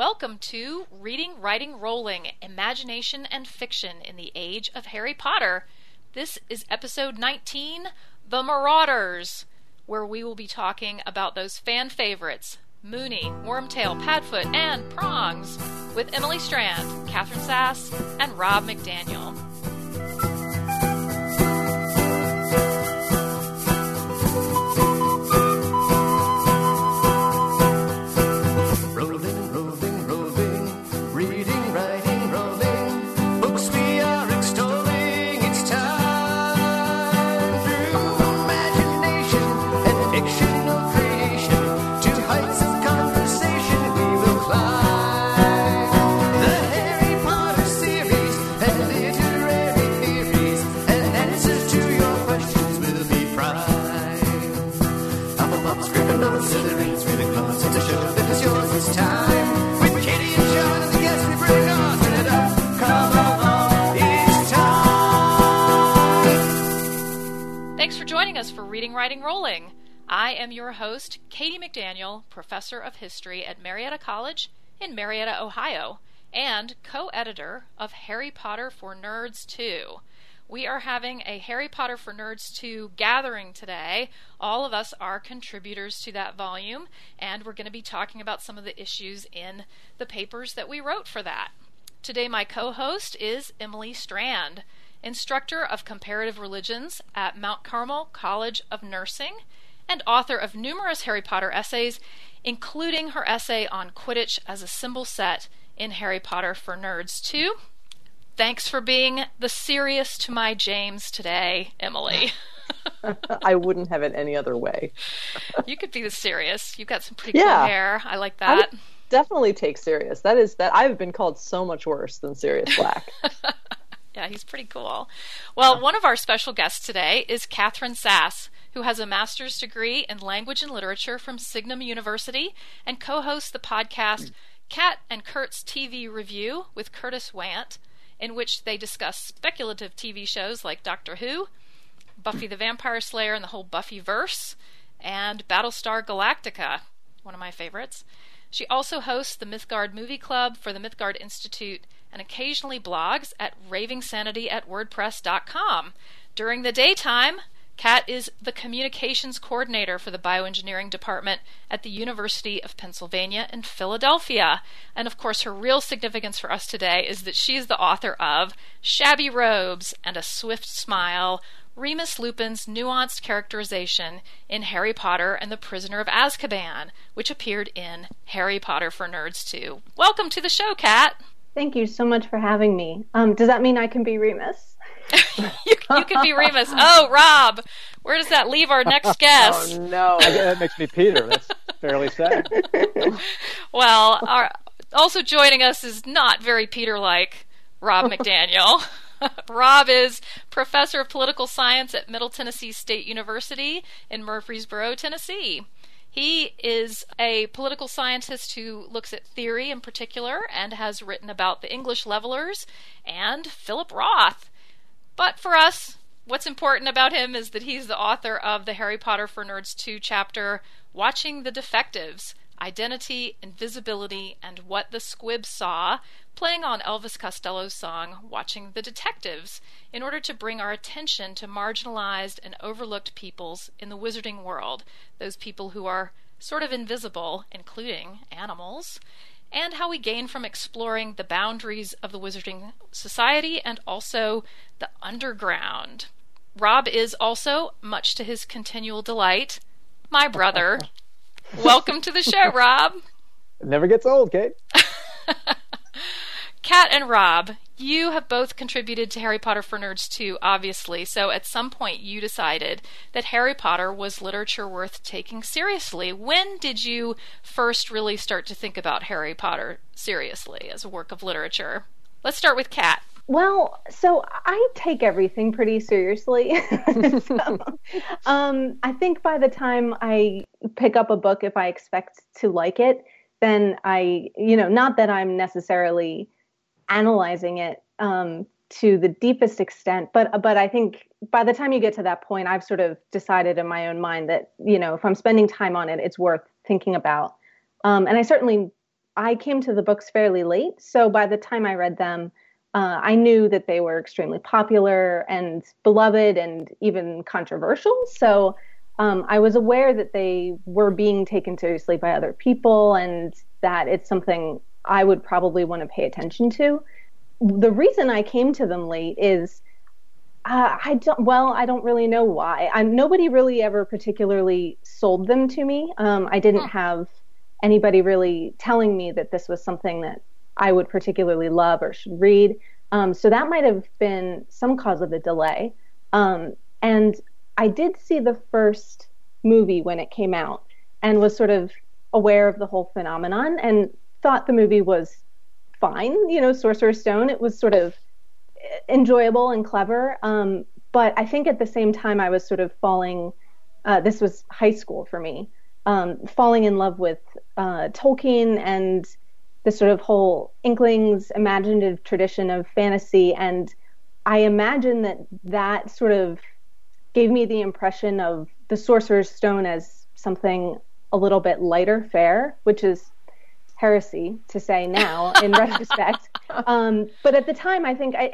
welcome to Reading, Writing, Rolling, Imagination and Fiction in the Age of Harry Potter. This is episode 19, The Marauders, where we will be talking about those fan favorites, Moony, Wormtail, Padfoot, and Prongs, with Emily Strand, Catherine Sass, and Rob McDaniel. For Reading, Writing, Rolling. I am your host, Katie McDaniel, Professor of History at Marietta College in Marietta, Ohio, and co-editor of Harry Potter for Nerds 2. We are having a Harry Potter for Nerds 2 gathering today. All of us are contributors to that volume, and we're going to be talking about some of the issues in the papers that we wrote for that. Today my co-host is Emily Strand, instructor of comparative religions at Mount Carmel College of Nursing, and author of numerous Harry Potter essays, including her essay on Quidditch as a symbol set in Harry Potter for Nerds 2. Thanks for being the serious to my James today, Emily. I wouldn't have it any other way. You could be the serious. You've got some pretty cool hair. I like that. I would definitely take Sirius. That I've been called so much worse than Sirius Black. Yeah, he's pretty cool. Well, one of our special guests today is Catherine Sass, who has a master's degree in language and literature from Signum University and co-hosts the podcast Cat and Kurt's TV Review with Curtis Want, in which they discuss speculative TV shows like Doctor Who, Buffy the Vampire Slayer and the whole Buffyverse, and Battlestar Galactica, one of my favorites. She also hosts the Mythgard Movie Club for the Mythgard Institute and occasionally blogs at ravingsanity@wordpress.com. During the daytime, Kat is the communications coordinator for the bioengineering department at the University of Pennsylvania in Philadelphia. And of course, her real significance for us today is that she's the author of Shabby Robes and a Swift Smile, Remus Lupin's nuanced characterization in Harry Potter and the Prisoner of Azkaban, which appeared in Harry Potter for Nerds 2. Welcome to the show, Kat. Thank you so much for having me. Does that mean I can be Remus? you can be Remus. Oh, Rob, where does that leave our next guest? Oh, no. That makes me Peter. That's fairly sad. Well, also joining us is not very Peter-like Rob McDaniel. Rob is professor of political science at Middle Tennessee State University in Murfreesboro, Tennessee. He is a political scientist who looks at theory in particular and has written about the English Levelers and Philip Roth. But for us, what's important about him is that he's the author of the Harry Potter for Nerds 2 chapter, Watching the Defectives, Identity, Invisibility, and What the Squibs Saw, playing on Elvis Costello's song, Watching the Detectives, in order to bring our attention to marginalized and overlooked peoples in the wizarding world, those people who are sort of invisible, including animals, and how we gain from exploring the boundaries of the wizarding society and also the underground. Rob is also, much to his continual delight, my brother. Welcome to the show, Rob. It never gets old, Kate. Kat and Rob, you have both contributed to Harry Potter for Nerds 2, obviously, so at some point you decided that Harry Potter was literature worth taking seriously. When did you first really start to think about Harry Potter seriously as a work of literature? Let's start with Kat. Well, so I take everything pretty seriously. I think by the time I pick up a book, if I expect to like it, then not that I'm necessarily analyzing it to the deepest extent, but I think by the time you get to that point, I've sort of decided in my own mind that, if I'm spending time on it, it's worth thinking about. And I certainly I came to the books fairly late. So by the time I read them, I knew that they were extremely popular and beloved and even controversial. So I was aware that they were being taken seriously by other people and that it's something I would probably want to pay attention to. The reason I came to them late is I don't really know why. Nobody really ever particularly sold them to me. I didn't have anybody really telling me that this was something that I would particularly love or should read. So that might have been some cause of the delay. And I did see the first movie when it came out and was sort of aware of the whole phenomenon and thought the movie was fine. Sorcerer's Stone, it was sort of enjoyable and clever. But I think at the same time I was sort of this was high school for me, falling in love with Tolkien and the sort of whole Inklings imaginative tradition of fantasy. And I imagine that sort of gave me the impression of the Sorcerer's Stone as something a little bit lighter fare, which is heresy to say now in retrospect. But at the time, I think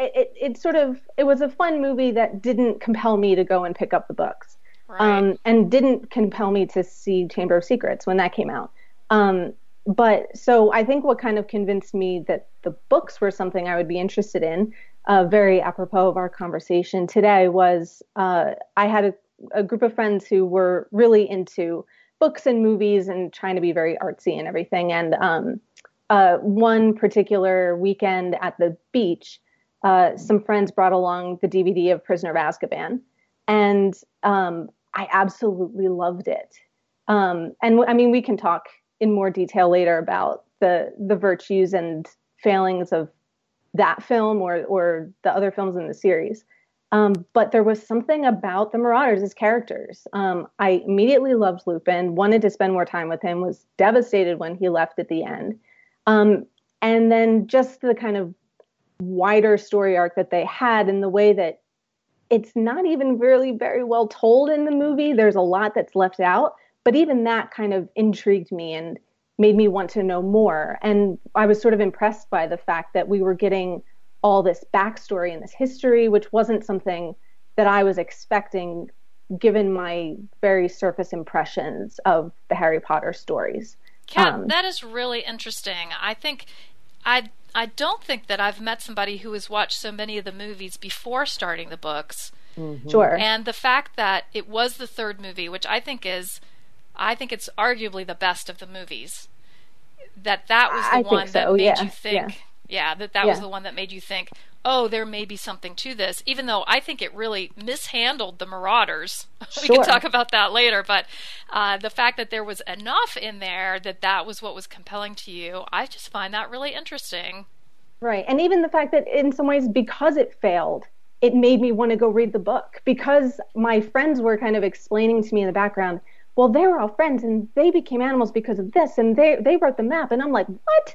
it was a fun movie that didn't compel me to go and pick up the books. Right. And didn't compel me to see Chamber of Secrets when that came out. But so I think what kind of convinced me that the books were something I would be interested in, very apropos of our conversation today, was I had a group of friends who were really into books and movies and trying to be very artsy and everything. And one particular weekend at the beach, some friends brought along the DVD of Prisoner of Azkaban. And I absolutely loved it. And I mean, we can talk in more detail later about the virtues and failings of that film or the other films in the series. But there was something about the Marauders as characters. I immediately loved Lupin, wanted to spend more time with him, was devastated when he left at the end. And then just the kind of wider story arc that they had and the way that it's not even really very well told in the movie. There's a lot that's left out, but even that kind of intrigued me and made me want to know more. And I was sort of impressed by the fact that we were getting all this backstory and this history, which wasn't something that I was expecting given my very surface impressions of the Harry Potter stories. Kat, that is really interesting. I don't think that I've met somebody who has watched so many of the movies before starting the books. Mm-hmm. Sure. And the fact that it was the third movie, which I think it's arguably the best of the movies. That was the one that made you think. Yeah, that was the one that made you think, oh, there may be something to this, even though I think it really mishandled the Marauders. We can talk about that later, but the fact that there was enough in there that was what was compelling to you, I just find that really interesting. Right, and even the fact that in some ways, because it failed, it made me want to go read the book, because my friends were kind of explaining to me in the background, well, they were all friends and they became animals because of this, and they wrote the map, and I'm like, what?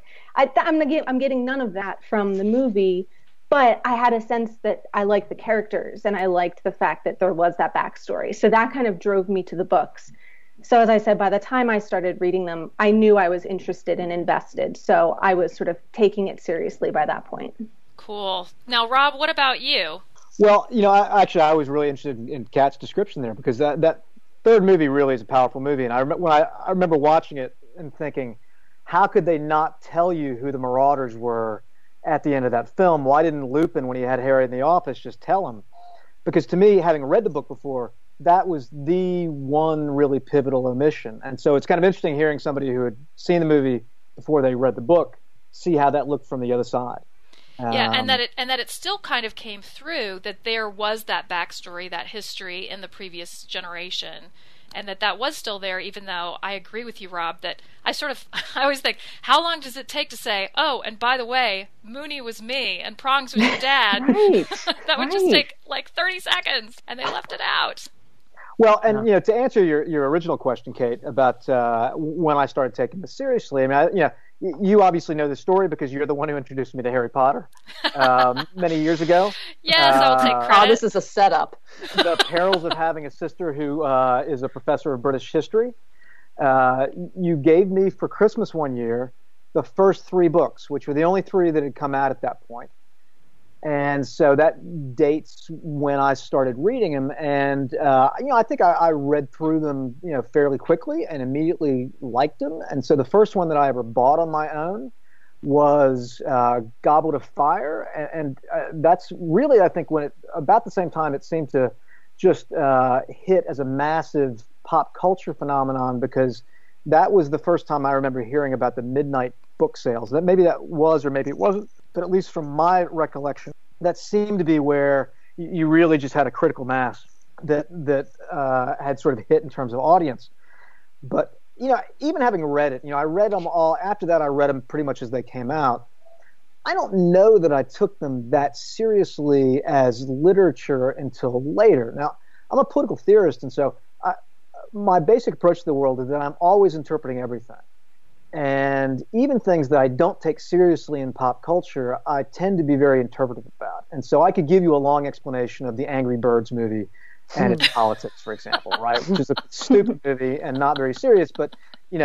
I'm getting none of that from the movie, but I had a sense that I liked the characters and I liked the fact that there was that backstory. So that kind of drove me to the books. So as I said, by the time I started reading them, I knew I was interested and invested. So I was sort of taking it seriously by that point. Cool. Now, Rob, what about you? Well, I was really interested in Kat's description there, because that third movie really is a powerful movie. And I remember watching it and thinking, how could they not tell you who the Marauders were at the end of that film? Why didn't Lupin, when he had Harry in the office, just tell him? Because to me, having read the book before, that was the one really pivotal omission. And so it's kind of interesting hearing somebody who had seen the movie before they read the book see how that looked from the other side. Yeah, and that it still kind of came through that there was that backstory, that history in the previous generation, and that was still there, even though I agree with you, Rob, that I always think, how long does it take to say, oh, and by the way, Mooney was me and Prongs was your dad? Right. That would just take like 30 seconds, and they left it out. Well, and to answer your original question, Kate, about when I started taking this seriously, I mean, you obviously know the story because you're the one who introduced me to Harry Potter many years ago. Yes, I'll take credit. This is a setup. The perils of having a sister who is a professor of British history. You gave me for Christmas one year the first 3 books, which were the only 3 that had come out at that point. And so that dates when I started reading them. And, I think I read through them, fairly quickly and immediately liked them. And so the first one that I ever bought on my own was Goblet of Fire. And that's really, I think, about the same time it seemed to just hit as a massive pop culture phenomenon, because that was the first time I remember hearing about the midnight book sales. That maybe that was, or maybe it wasn't, but at least from my recollection, that seemed to be where you really just had a critical mass that had sort of hit in terms of audience. But even having read it, I read them all. After that, I read them pretty much as they came out. I don't know that I took them that seriously as literature until later. Now, I'm a political theorist, and so my basic approach to the world is that I'm always interpreting everything. And even things that I don't take seriously in pop culture, I tend to be very interpretive about. And so I could give you a long explanation of the Angry Birds movie and its politics, for example, right? Which is a stupid movie and not very serious. But,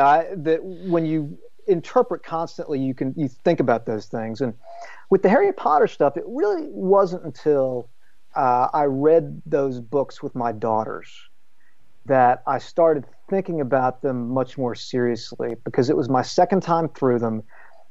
when you interpret constantly, you think about those things. And with the Harry Potter stuff, it really wasn't until I read those books with my daughters that I started thinking about them much more seriously, because it was my second time through them.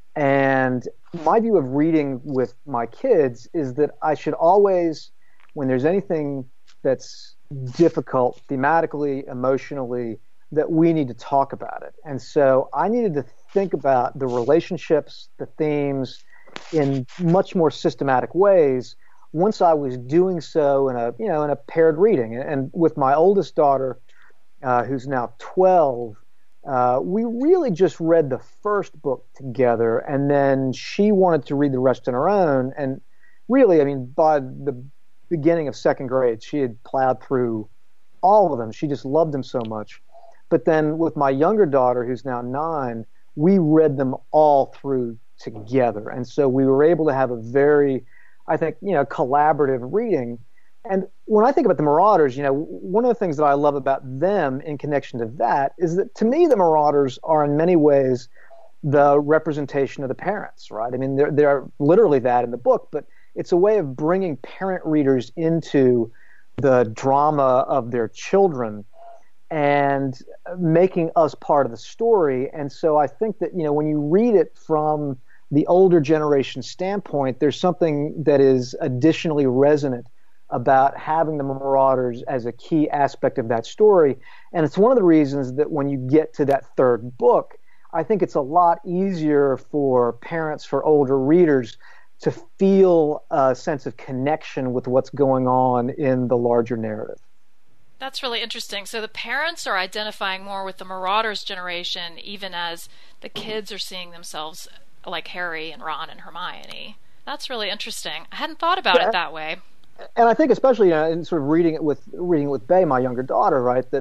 And my view of reading with my kids is that I should always, when there's anything that's difficult thematically, emotionally, that we need to talk about it. And so I needed to think about the relationships, the themes in much more systematic ways once I was doing so in a paired reading. And with my oldest daughter, who's now 12, we really just read the first book together, and then she wanted to read the rest on her own. And really, by the beginning of second grade, she had plowed through all of them. She just loved them so much. But then with my younger daughter, who's now 9, we read them all through together. And so we were able to have a very, I think, collaborative reading. And when I think about the Marauders, one of the things that I love about them in connection to that is that, to me, the Marauders are in many ways the representation of the parents, right? They're literally that in the book, but it's a way of bringing parent readers into the drama of their children and making us part of the story. And so I think that, when you read it from the older generation standpoint, there's something that is additionally resonant about having the Marauders as a key aspect of that story. And it's one of the reasons that when you get to that third book, I think it's a lot easier for parents, for older readers, to feel a sense of connection with what's going on in the larger narrative. That's really interesting. So the parents are identifying more with the Marauders generation, even as the kids are seeing themselves like Harry and Ron and Hermione. That's really interesting. I hadn't thought about it that way. And I think especially in sort of reading it with Bay, my younger daughter, right, that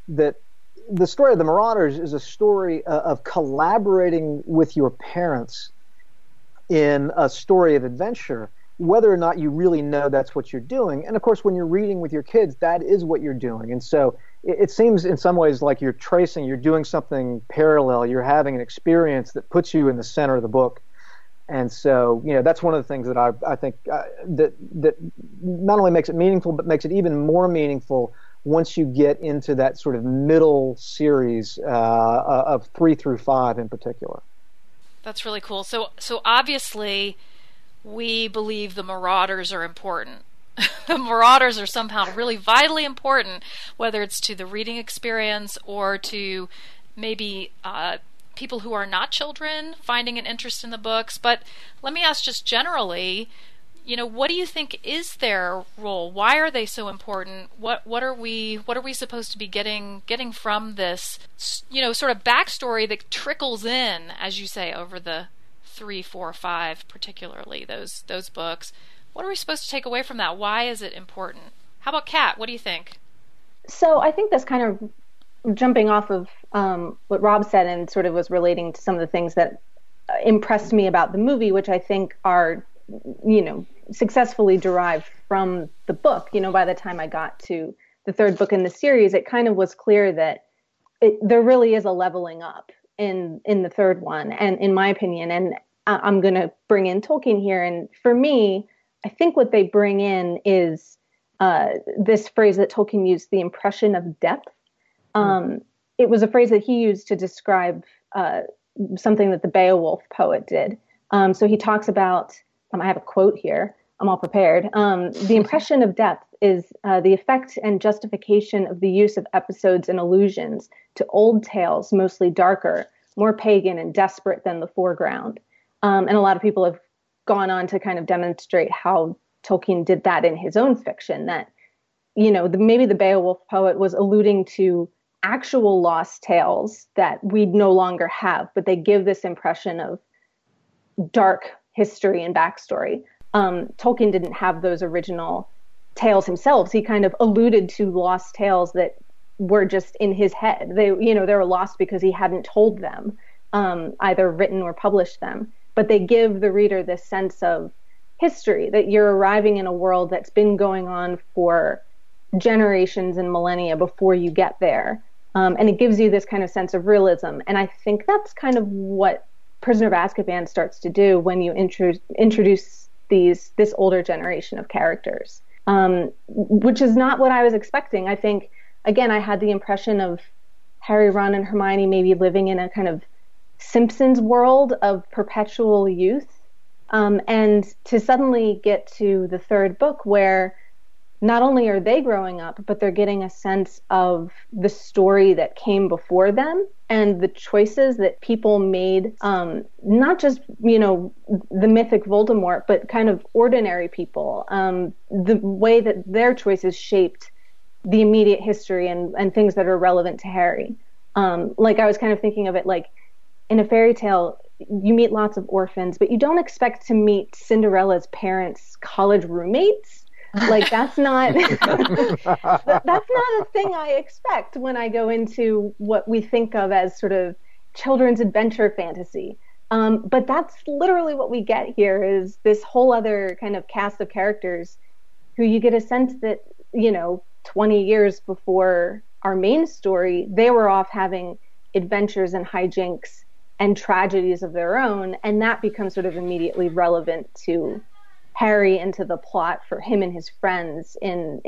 the story of the Marauders is a story of collaborating with your parents in a story of adventure, whether or not you really know that's what you're doing. And of course, when you're reading with your kids, that is what you're doing. And so it seems in some ways like you're doing something parallel. You're having an experience that puts you in the center of the book. And so, that's one of the things that I think that not only makes it meaningful, but makes it even more meaningful once you get into that sort of middle series of 3 through 5 in particular. That's really cool. So obviously, we believe the Marauders are important. The Marauders are somehow really vitally important, whether it's to the reading experience or to maybe people who are not children finding an interest in the books. But let me ask just generally, what do you think is their role? Why are they so important? What are we supposed to be getting from this, sort of backstory that trickles in, as you say, over the 3, 4, 5, particularly those books? What are we supposed to take away from that? Why is it important? How about Kat? What do you think? So I think this kind of jumping off of what Rob said and sort of was relating to some of the things that impressed me about the movie, which I think are, successfully derived from the book. By the time I got to the third book in the series, it kind of was clear that there really is a leveling up in the third one, and in my opinion, and I'm going to bring in Tolkien here. And for me, I think what they bring in is this phrase that Tolkien used, the impression of depth. It was a phrase that he used to describe something that the Beowulf poet did. So he talks about, I have a quote here, I'm all prepared. The impression of depth is the effect and justification of the use of episodes and allusions to old tales, mostly darker, more pagan and desperate than the foreground. And a lot of people have gone on to kind of demonstrate how Tolkien did that in his own fiction, that, you know, maybe the Beowulf poet was alluding to actual lost tales that we no longer have, but they give this impression of dark history and backstory. Tolkien didn't have those original tales himself. He kind of alluded to lost tales that were just in his head. They were lost because he hadn't told them, either written or published them. But they give the reader this sense of history, that you're arriving in a world that's been going on for generations and millennia before you get there. And it gives you this kind of sense of realism. And I think that's kind of what Prisoner of Azkaban starts to do when you introduce this older generation of characters, which is not what I was expecting. I think, again, I had the impression of Harry, Ron, and Hermione maybe living in a kind of Simpsons world of perpetual youth. And to suddenly get to the third book where not only are they growing up, but they're getting a sense of the story that came before them and the choices that people made, not just, the mythic Voldemort, but kind of ordinary people, the way that their choices shaped the immediate history and things that are relevant to Harry. Like I was kind of thinking of it like in a fairy tale, you meet lots of orphans, but you don't expect to meet Cinderella's parents' college roommates. Like that's not that's not a thing I expect when I go into what we think of as sort of children's adventure fantasy. But that's literally what we get here, is this whole other kind of cast of characters who you get a sense that, 20 years before our main story, they were off having adventures and hijinks and tragedies of their own, and that becomes sort of immediately relevant to Harry and to the plot for him and his friends in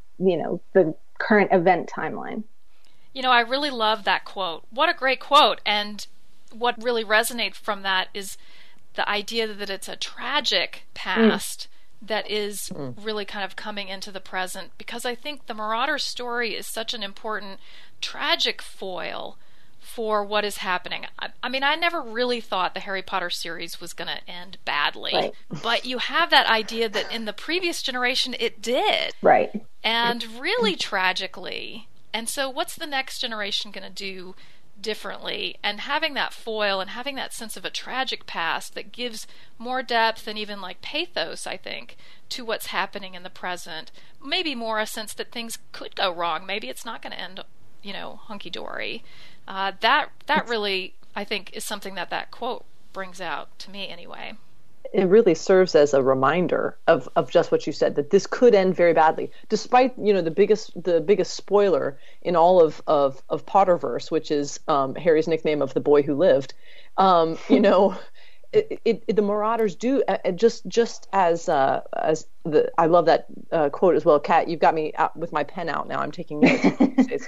the current event timeline. I really love that quote. What a great quote. And what really resonates from that is the idea that it's a tragic past that is really kind of coming into the present, because I think the Marauder's story is such an important tragic foil for what is happening. I mean, I never really thought the Harry Potter series was going to end badly, right. But you have that idea that in the previous generation it did. Right. And really tragically. And so what's the next generation going to do differently? And having that foil and having that sense of a tragic past that gives more depth and even like pathos, I think, to what's happening in the present. Maybe more a sense that things could go wrong. Maybe it's not going to end, hunky-dory. That really, I think, is something that quote brings out to me anyway. It really serves as a reminder of just what you said, that this could end very badly, despite the biggest spoiler in all of Potterverse, which is Harry's nickname of the boy who lived. The Marauders do just as I love that quote as well. Kat, you've got me out with my pen out now. I'm taking notes.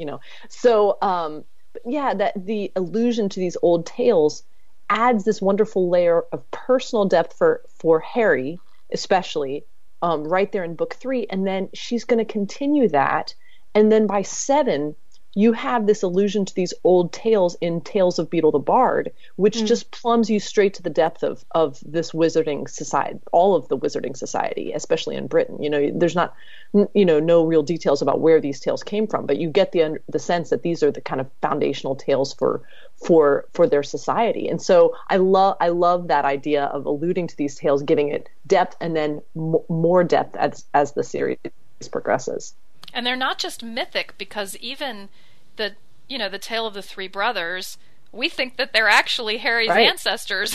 But yeah, that the allusion to these old tales adds this wonderful layer of personal depth for Harry, especially right there in book 3. And then she's going to continue that. And then by 7, you have this allusion to these old tales in Tales of Beetle the Bard, which just plumbs you straight to the depth of this wizarding society, all of the wizarding society, especially in Britain. There's not, no real details about where these tales came from, but you get the sense that these are the kind of foundational tales for their society. And so I love that idea of alluding to these tales, giving it depth and then more depth as the series progresses. And they're not just mythic, because even the tale of the 3 brothers, we think that they're actually Harry's ancestors.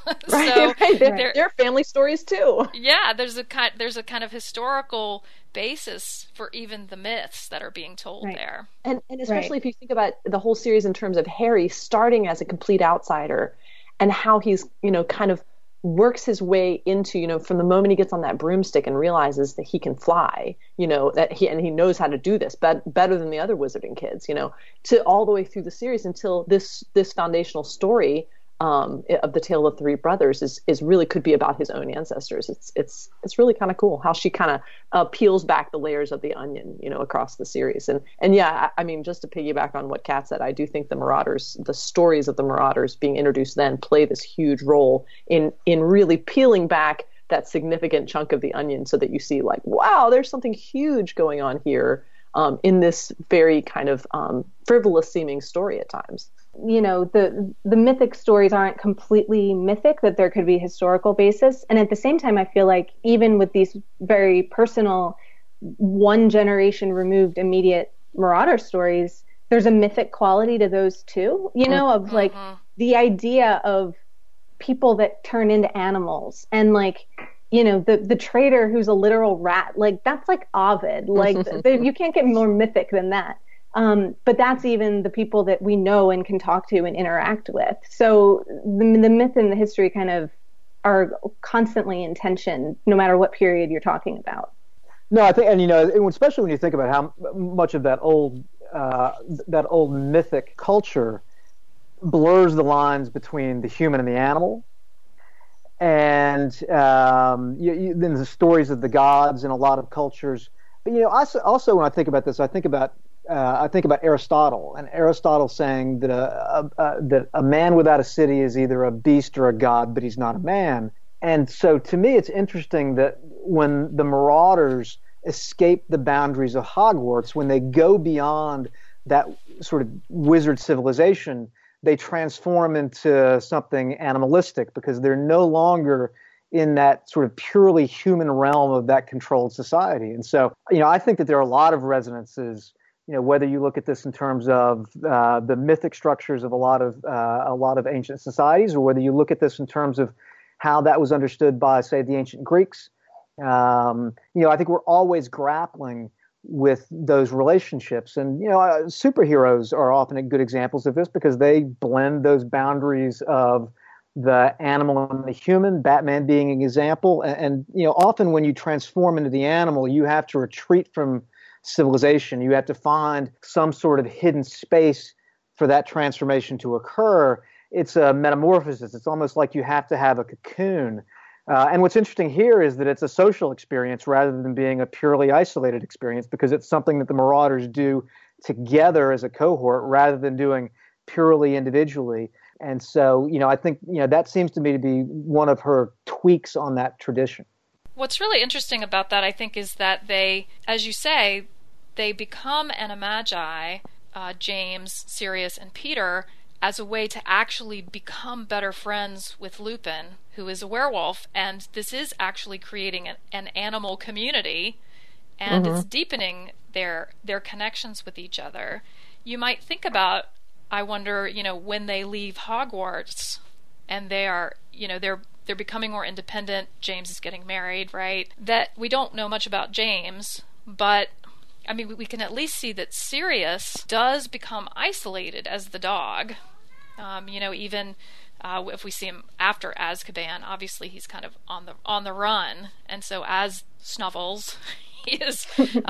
So right. They're family stories too. Yeah, there's a kind of historical basis for even the myths that are being told there. And especially if you think about the whole series in terms of Harry starting as a complete outsider and how he's, kind of works his way into, from the moment he gets on that broomstick and realizes that he can fly, that he knows how to do this better than the other wizarding kids, to all the way through the series until this foundational story of the Tale of Three Brothers is really could be about his own ancestors. It's really kind of cool how she kind of peels back the layers of the onion, across the series. And yeah, I mean, just to piggyback on what Kat said, I do think the stories of the Marauders being introduced then play this huge role in really peeling back that significant chunk of the onion so that you see like, wow, there's something huge going on here in this very kind of frivolous seeming story at times. The mythic stories aren't completely mythic, that there could be historical basis. And at the same time, I feel like even with these very personal, one generation removed immediate Marauder stories, there's a mythic quality to those too, of like the idea of people that turn into animals and like, the trader who's a literal rat, like that's like Ovid, like you can't get more mythic than that. But that's even the people that we know and can talk to and interact with. So the myth and the history kind of are constantly in tension, no matter what period you're talking about. No, I think, and especially when you think about how much of that old mythic culture blurs the lines between the human and the animal. And then the stories of the gods in a lot of cultures. But also when I think about this, I think about Aristotle, and Aristotle saying that a man without a city is either a beast or a god, but he's not a man. And so to me, it's interesting that when the Marauders escape the boundaries of Hogwarts, when they go beyond that sort of wizard civilization, they transform into something animalistic because they're no longer in that sort of purely human realm of that controlled society. And so, I think that there are a lot of resonances, whether you look at this in terms of the mythic structures of a lot of ancient societies, or whether you look at this in terms of how that was understood by, say, the ancient Greeks. I think we're always grappling with those relationships. And, superheroes are often good examples of this because they blend those boundaries of the animal and the human, Batman being an example. And often when you transform into the animal, you have to retreat from civilization. You have to find some sort of hidden space for that transformation to occur. It's a metamorphosis. It's almost like you have to have a cocoon. And what's interesting here is that it's a social experience rather than being a purely isolated experience, because it's something that the Marauders do together as a cohort rather than doing purely individually. And so, I think, that seems to me to be one of her tweaks on that tradition. What's really interesting about that, I think, is that they, as you say, they become animagi, James, Sirius, and Peter, as a way to actually become better friends with Lupin, who is a werewolf, and this is actually creating an animal community, and it's deepening their connections with each other. You might think about, I wonder, when they leave Hogwarts, and they are, they're becoming more independent. James is getting married, right? That we don't know much about James, but I mean, we can at least see that Sirius does become isolated as the dog. Even if we see him after Azkaban, obviously he's kind of on the run, and so as Snuffles, he is,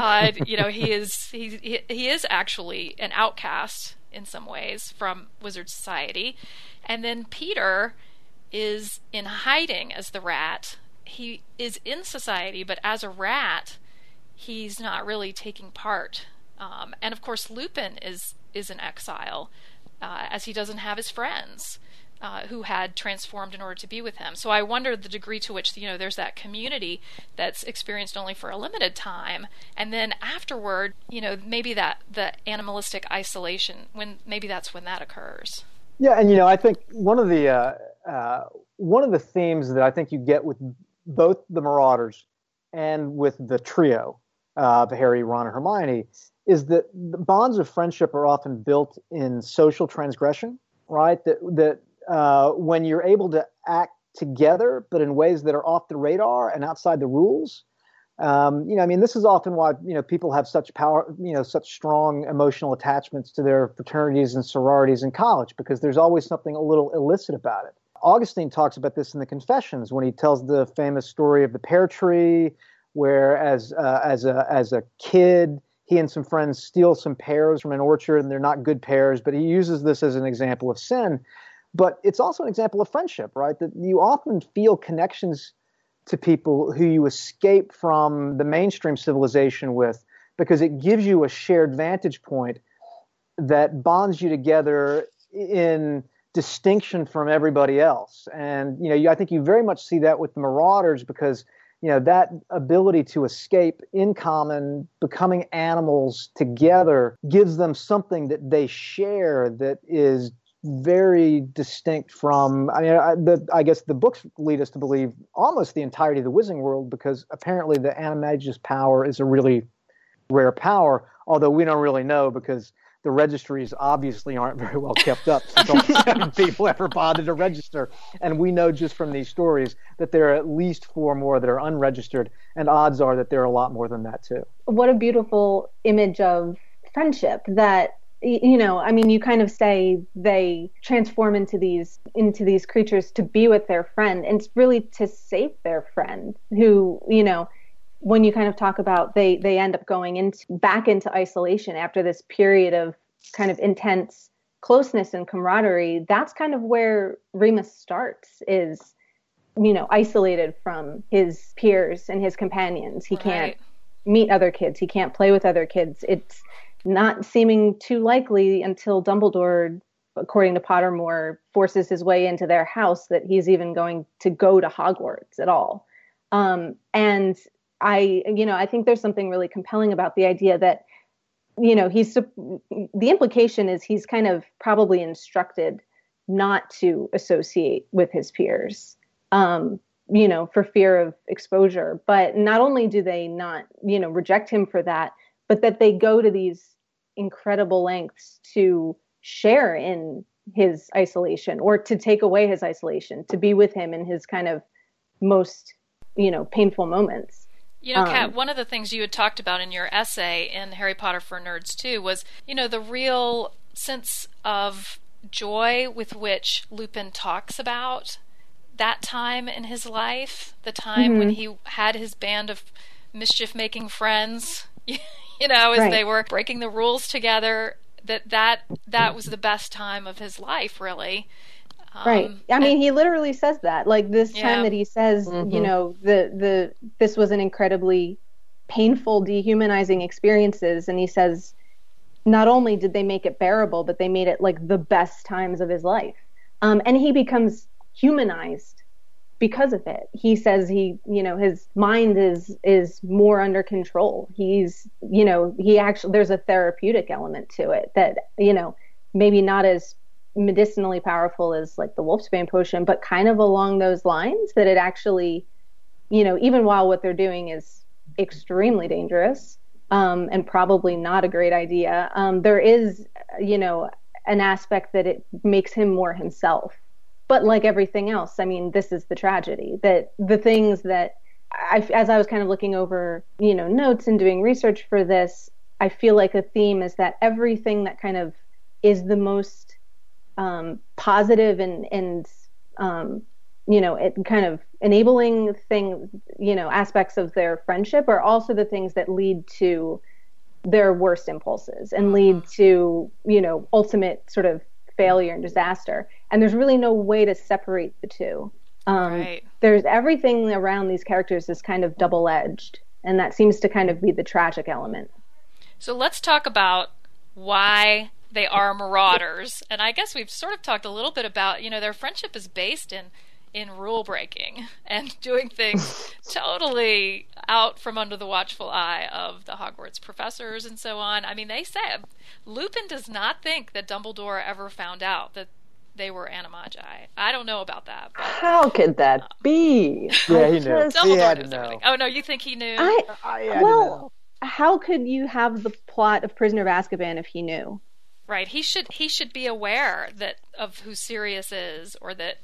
he is actually an outcast in some ways from Wizard Society, and then Peter is in hiding as the rat. He is in society, but as a rat, he's not really taking part. And of course, Lupin is in exile, as he doesn't have his friends who had transformed in order to be with him. So I wonder the degree to which there's that community that's experienced only for a limited time, and then afterward, maybe that the animalistic isolation, maybe that's when that occurs. Yeah, and I think one of the themes that I think you get with both the Marauders and with the trio, Harry, Ron, and Hermione, is that the bonds of friendship are often built in social transgression, right? That when you're able to act together, but in ways that are off the radar and outside the rules. This is often why, people have such power, such strong emotional attachments to their fraternities and sororities in college, because there's always something a little illicit about it. Augustine talks about this in the Confessions when he tells the famous story of the pear tree, where as a kid, he and some friends steal some pears from an orchard, and they're not good pears, but he uses this as an example of sin. But it's also an example of friendship, right? That you often feel connections to people who you escape from the mainstream civilization with, because it gives you a shared vantage point that bonds you together in distinction from everybody else. And, I think you very much see that with the Marauders, because, that ability to escape in common, becoming animals together, gives them something that they share that is very distinct from, I guess the books lead us to believe almost the entirety of the Wizarding World, because apparently the Animagus power is a really rare power, although we don't really know, because the registries obviously aren't very well kept up, since only 7 people ever bothered to register. And we know just from these stories that there are at least 4 more that are unregistered, and odds are that there are a lot more than that too. What a beautiful image of friendship that, you kind of say they transform into these creatures to be with their friend, and it's really to save their friend, who, when you kind of talk about they end up going back into isolation after this period of kind of intense closeness and camaraderie. That's kind of where Remus starts, is, isolated from his peers and his companions. He can't meet other kids. He can't play with other kids. It's not seeming too likely until Dumbledore, according to Pottermore, forces his way into their house that he's even going to go to Hogwarts at all. And I think there's something really compelling about the idea that, the implication is he's kind of probably instructed not to associate with his peers, for fear of exposure. But not only do they not, reject him for that, but that they go to these incredible lengths to share in his isolation, or to take away his isolation, to be with him in his kind of most, painful moments. Kat, one of the things you had talked about in your essay in Harry Potter for Nerds too was, the real sense of joy with which Lupin talks about that time in his life, the time when he had his band of mischief-making friends, as they were breaking the rules together, that was the best time of his life, really. Right. He literally says that. Like this time that he says, this was an incredibly painful, dehumanizing experiences, and he says, not only did they make it bearable, but they made it like the best times of his life. And he becomes humanized because of it. He says his mind is more under control. He's, there's a therapeutic element to it that, maybe not as medicinally powerful as like the Wolfsbane potion, but kind of along those lines, that it actually, even while what they're doing is extremely dangerous, and probably not a great idea, there is, an aspect that it makes him more himself. But like everything else, this is the tragedy, that the things that as I was kind of looking over, notes and doing research for this, I feel like a theme is that everything that kind of is the most positive and it kind of enabling thing, aspects of their friendship are also the things that lead to their worst impulses and lead to, ultimate sort of failure and disaster. And there's really no way to separate the two. There's everything around these characters is kind of double-edged, and that seems to kind of be the tragic element. So let's talk about why they are marauders. And I guess we've sort of talked a little bit about, their friendship is based in rule breaking and doing things totally out from under the watchful eye of the Hogwarts professors and so on. They said Lupin does not think that Dumbledore ever found out that they were Animagi. I don't know about that. But, how could that be? Yeah, he knew. Dumbledore knows everything. Oh no, you think he knew? How could you have the plot of Prisoner of Azkaban if he knew? Right. He should be aware of who Sirius is, or that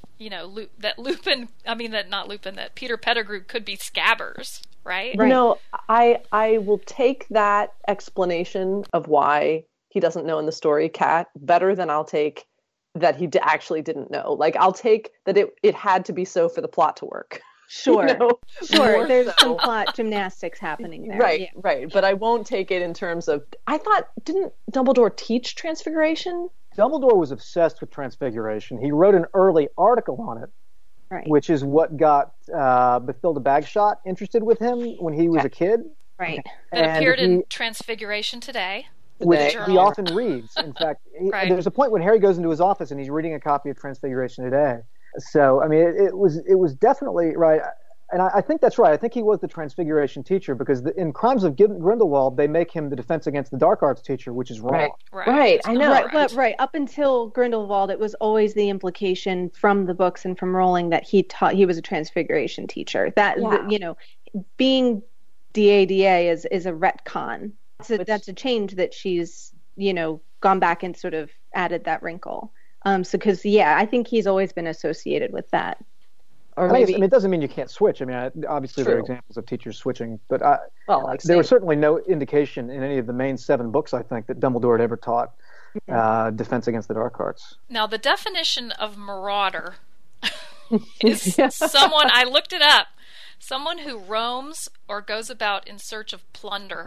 that Peter Pettigrew could be Scabbers, right? You know, I will take that explanation of why he doesn't know in the story, Kat, better than I'll take that he actually didn't know. Like, I'll take that it had to be so for the plot to work. Sure. Sure. There's so. some plot gymnastics happening there. Right, right. But I won't take it in terms of, I thought, didn't Dumbledore teach Transfiguration? Dumbledore was obsessed with Transfiguration. He wrote an early article on it, right, which is what got Bathilda Bagshot interested with him when he was a kid. Right. That appeared in Transfiguration Today. Which he often reads. In fact, there's a point when Harry goes into his office and he's reading a copy of Transfiguration Today. So, I mean, it was definitely right. And I think that's right. I think he was the Transfiguration teacher, because in Crimes of Grindelwald, they make him the Defense Against the Dark Arts teacher, which is wrong. Right. I know. Right. Up until Grindelwald, it was always the implication from the books and from Rowling that he was a Transfiguration teacher. That, being DADA is a retcon. So that's a change that she's, gone back and sort of added that wrinkle. I think he's always been associated with that. Or maybe it doesn't mean you can't switch. I mean, obviously there are examples of teachers switching, but there was certainly no indication in any of the main 7 books, I think, that Dumbledore had ever taught Defense Against the Dark Arts. Now, the definition of marauder is someone, I looked it up, someone who roams or goes about in search of plunder.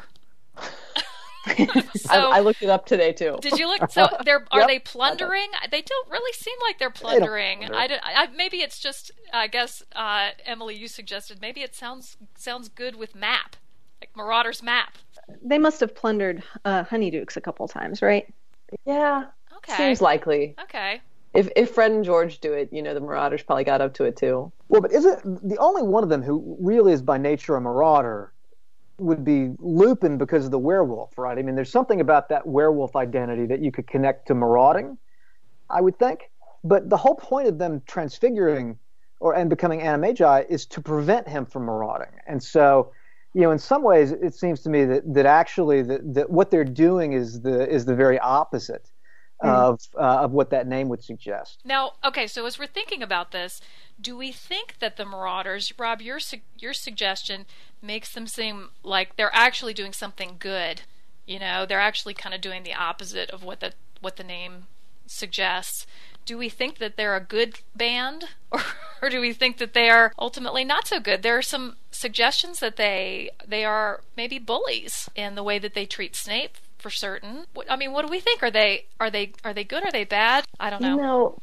So, I looked it up today too. Did you look? So are they plundering? They don't really seem like they're plundering. Maybe it's just. I guess Emily, you suggested maybe it sounds good with map, like Marauder's Map. They must have plundered Honeydukes a couple times, right? Yeah. Okay. Seems likely. Okay. If Fred and George do it, the Marauders probably got up to it too. Well, but isn't the only one of them who really is by nature a marauder would be Lupin, because of the werewolf, right? I mean, there's something about that werewolf identity that you could connect to marauding, I would think. But the whole point of them transfiguring and becoming animagi is to prevent him from marauding. And so, in some ways, it seems to me that actually that what they're doing is the very opposite of what that name would suggest. Now, okay, so as we're thinking about this, do we think that the Marauders, Rob, your suggestion makes them seem like they're actually doing something good? They're actually kind of doing the opposite of what the name suggests. Do we think that they're a good band, or do we think that they are ultimately not so good? There are some suggestions that they are maybe bullies in the way that they treat Snape, for certain. I mean, what do we think? Are they good? Are they bad? I don't know.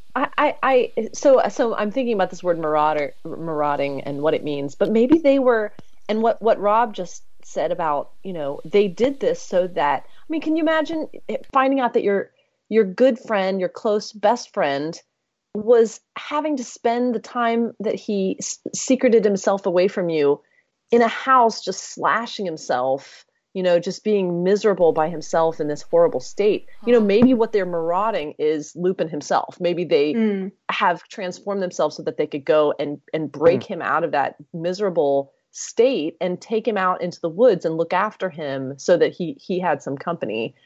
So I'm thinking about this word marauding and what it means, but maybe they were, and what Rob just said about, they did this so that, I mean, can you imagine finding out that your good friend, your close best friend, was having to spend the time that he secreted himself away from you in a house, just slashing himself, just being miserable by himself in this horrible state. Maybe what they're marauding is Lupin himself. Maybe they have transformed themselves so that they could go and break him out of that miserable state and take him out into the woods and look after him so that he had some company,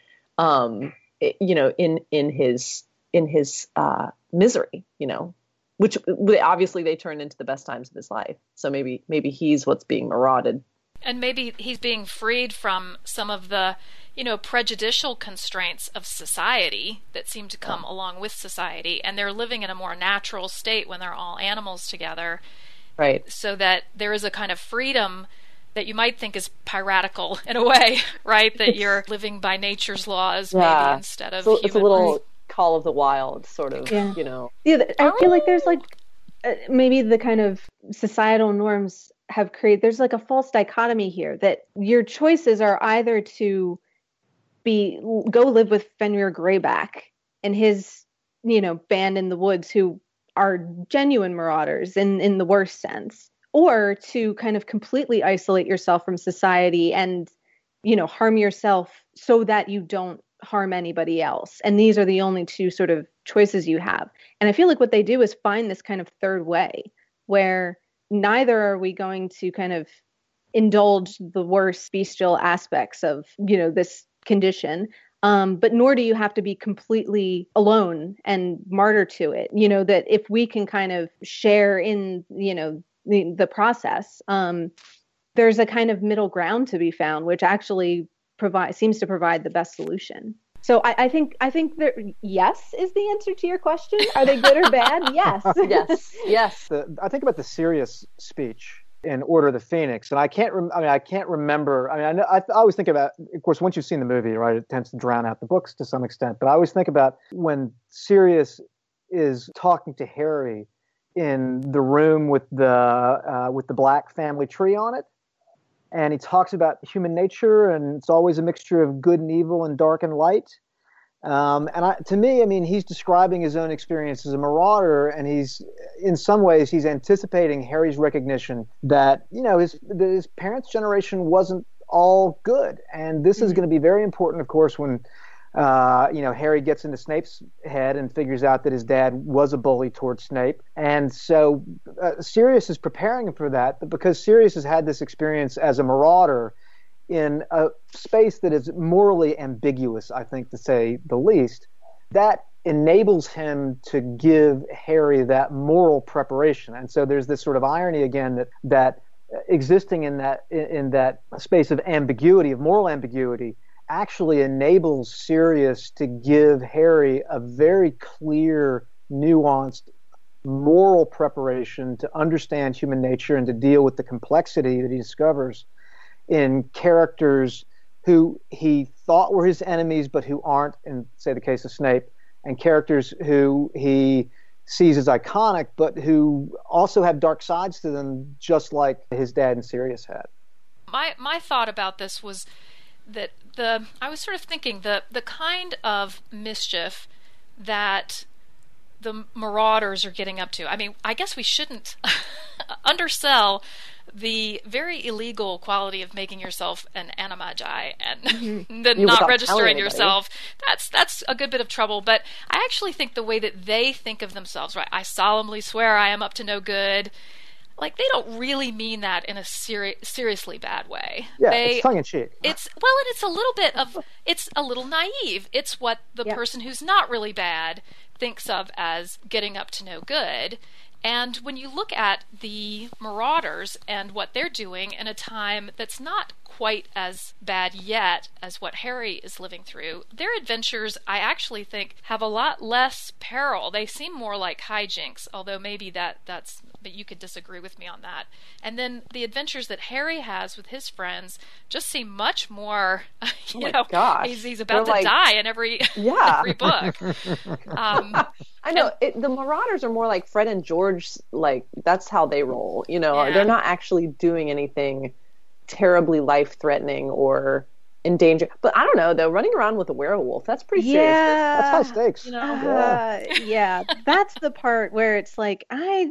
in his misery, which obviously they turned into the best times of his life. So maybe he's what's being marauded. And maybe he's being freed from some of the, prejudicial constraints of society that seem to come along with society, and they're living in a more natural state when they're all animals together. Right. So that there is a kind of freedom that you might think is piratical in a way, right? That you're living by nature's laws maybe instead of human. It's a little Call of the Wild sort of, Yeah, I feel like there's maybe the kind of societal norms have created, there's like a false dichotomy here that your choices are either to go live with Fenrir Greyback and his, band in the woods who are genuine marauders in the worst sense, or to kind of completely isolate yourself from society and, harm yourself so that you don't harm anybody else. And these are the only two sort of choices you have. And I feel like what they do is find this kind of third way where neither are we going to kind of indulge the worst bestial aspects of, this condition. But nor do you have to be completely alone and martyr to it. That if we can kind of share in, the process, there's a kind of middle ground to be found, which actually seems to provide the best solution. So I think that yes is the answer to your question. Are they good or bad? Yes. Yes. I think about the Sirius speech in Order of the Phoenix, and I can't remember. I always think about, of course, once you've seen the movie, right, it tends to drown out the books to some extent. But I always think about when Sirius is talking to Harry in the room with the black family tree on it, and he talks about human nature, and it's always a mixture of good and evil and dark and light. To me, he's describing his own experience as a marauder, and in some ways, he's anticipating Harry's recognition that, his parents' generation wasn't all good. And this is going to be very important, of course, when, Harry gets into Snape's head and figures out that his dad was a bully towards Snape. And so Sirius is preparing him for that, but because Sirius has had this experience as a marauder in a space that is morally ambiguous, I think, to say the least, that enables him to give Harry that moral preparation. And so there's this sort of irony again that existing in that space of ambiguity, of moral ambiguity, actually enables Sirius to give Harry a very clear, nuanced moral preparation to understand human nature and to deal with the complexity that he discovers in characters who he thought were his enemies but who aren't, in, say, the case of Snape, and characters who he sees as iconic but who also have dark sides to them, just like his dad and Sirius had. My thought about this was that I was sort of thinking the kind of mischief that the Marauders are getting up to. I guess we shouldn't undersell the very illegal quality of making yourself an animagi and then not registering yourself. That's a good bit of trouble. But I actually think the way that they think of themselves, right? I solemnly swear I am up to no good. Like, they don't really mean that in a seriously bad way. Yeah, it's tongue in cheek. And it's a little naive. It's what the person who's not really bad thinks of as getting up to no good. And when you look at the Marauders and what they're doing in a time that's not quite as bad yet as what Harry is living through, their adventures, I actually think, have a lot less peril. They seem more like hijinks, although maybe that's but you could disagree with me on that. And then the adventures that Harry has with his friends just seem much more, he's about to die in every book. I know. The Marauders are more like Fred and George, like, that's how they roll. They're not actually doing anything terribly life-threatening or in danger. But I don't know, though, running around with a werewolf, that's pretty serious. That's high stakes. That's the part where it's like,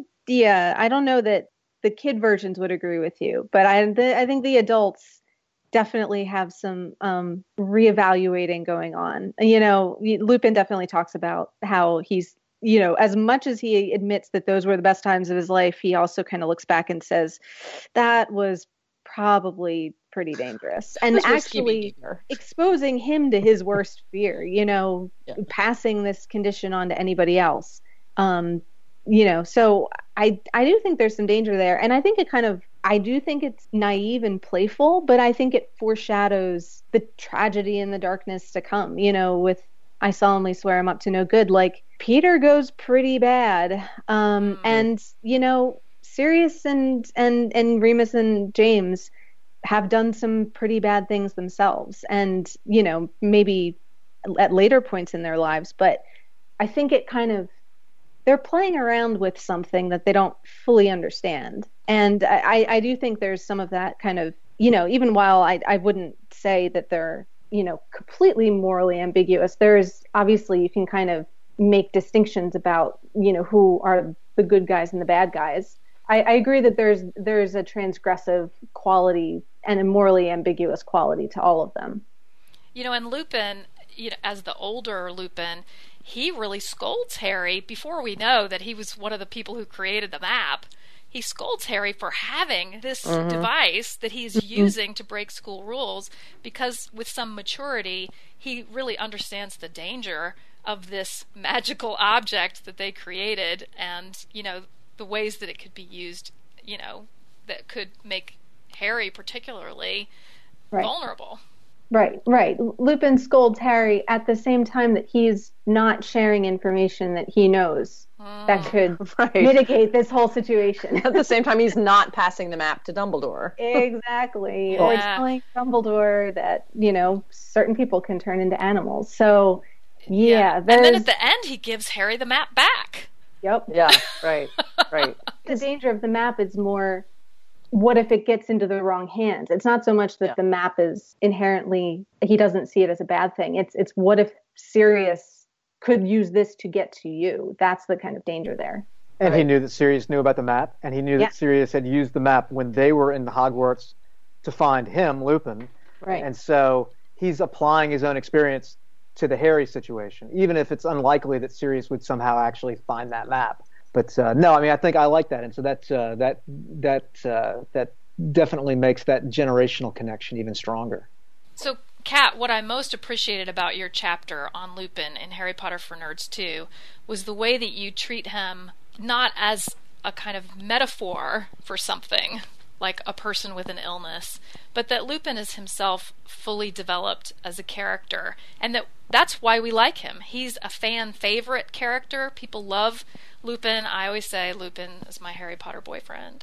I don't know that the kid versions would agree with you, but I think the adults definitely have some reevaluating going on. Lupin definitely talks about how he's, as much as he admits that those were the best times of his life, he also kind of looks back and says that was probably pretty dangerous, and actually exposing him to his worst fear, passing this condition on to anybody else. So I do think there's some danger there. And I think I do think it's naive and playful, but I think it foreshadows the tragedy and the darkness to come, with I solemnly swear I'm up to no good. Like, Peter goes pretty bad. And, Sirius and Remus and James have done some pretty bad things themselves. And, maybe at later points in their lives, but I think it they're playing around with something that they don't fully understand. And I do think there's some of that kind of, even while I wouldn't say that they're, completely morally ambiguous, there's obviously, you can kind of make distinctions about, who are the good guys and the bad guys. I agree that there's a transgressive quality and a morally ambiguous quality to all of them. And Lupin, as the older Lupin, he really scolds Harry before we know that he was one of the people who created the map. he scolds Harry for having this device that he's using to break school rules, because with some maturity, he really understands the danger of this magical object that they created, and, the ways that it could be used, that could make Harry particularly vulnerable. Right. Lupin scolds Harry at the same time that he's not sharing information that he knows that could mitigate this whole situation. At the same time, he's not passing the map to Dumbledore. Exactly. Yeah. Or telling Dumbledore that, certain people can turn into animals. So, yeah. And then at the end, he gives Harry the map back. Yep. Yeah, right. The danger of the map is more, what if it gets into the wrong hands? It's not so much that the map is inherently, he doesn't see it as a bad thing. It's what if Sirius could use this to get to you? That's the kind of danger there. And he knew that Sirius knew about the map, and he knew that Sirius had used the map when they were in the Hogwarts to find him, Lupin. Right. And so he's applying his own experience to the Harry situation, even if it's unlikely that Sirius would somehow actually find that map. But no, I mean, I think I like that, and so that definitely makes that generational connection even stronger. So, Kat, what I most appreciated about your chapter on Lupin in Harry Potter for Nerds 2 was the way that you treat him not as a kind of metaphor for something, like a person with an illness, but that Lupin is himself fully developed as a character, and that's why we like him. He's a fan favorite character. People love Lupin. I always say Lupin is my Harry Potter boyfriend.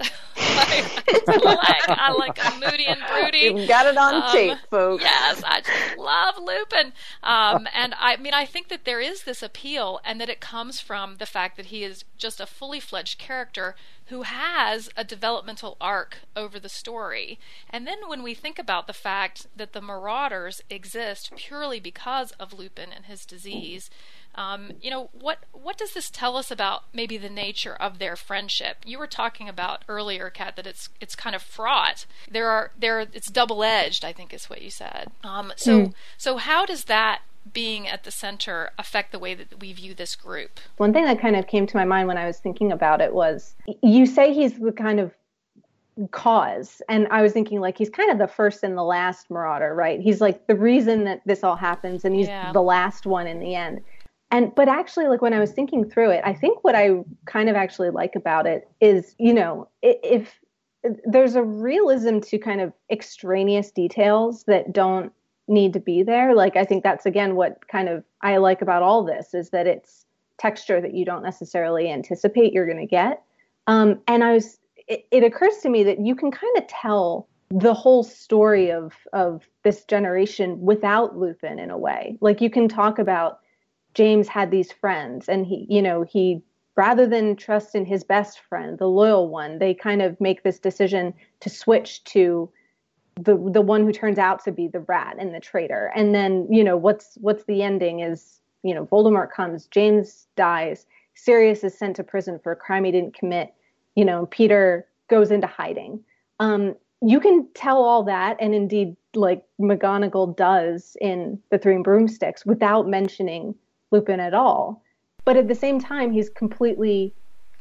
I like a moody and broody. You've got it on tape, folks. Yes, I just love Lupin. And I think that there is this appeal, and that it comes from the fact that he is just a fully fledged character who has a developmental arc over the story. And then when we think about the fact that the Marauders exist purely because of Lupin and his disease, what does this tell us about maybe the nature of their friendship? You were talking about earlier, Kat, that it's kind of fraught. It's double-edged, I think is what you said. So how does that being at the center affect the way that we view this group? One thing that kind of came to my mind when I was thinking about it was, you say he's the kind of cause, and I was thinking like he's kind of the first and the last Marauder, right? He's like the reason that this all happens, and he's the last one in the end. But actually, like when I was thinking through it, I think what I kind of actually like about it is, if there's a realism to kind of extraneous details that don't need to be there. Like, I think that's, again, what kind of I like about all this, is that it's texture that you don't necessarily anticipate you're going to get. And it occurs to me that you can kind of tell the whole story of this generation without Lupin in a way. Like, you can talk about James had these friends, and he rather than trust in his best friend, the loyal one, they kind of make this decision to switch to the one who turns out to be the rat and the traitor. And then, what's the ending is, Voldemort comes, James dies, Sirius is sent to prison for a crime he didn't commit, Peter goes into hiding. You can tell all that, and indeed, like McGonagall does in The Three Broomsticks, without mentioning Lupin at all. But at the same time, he's completely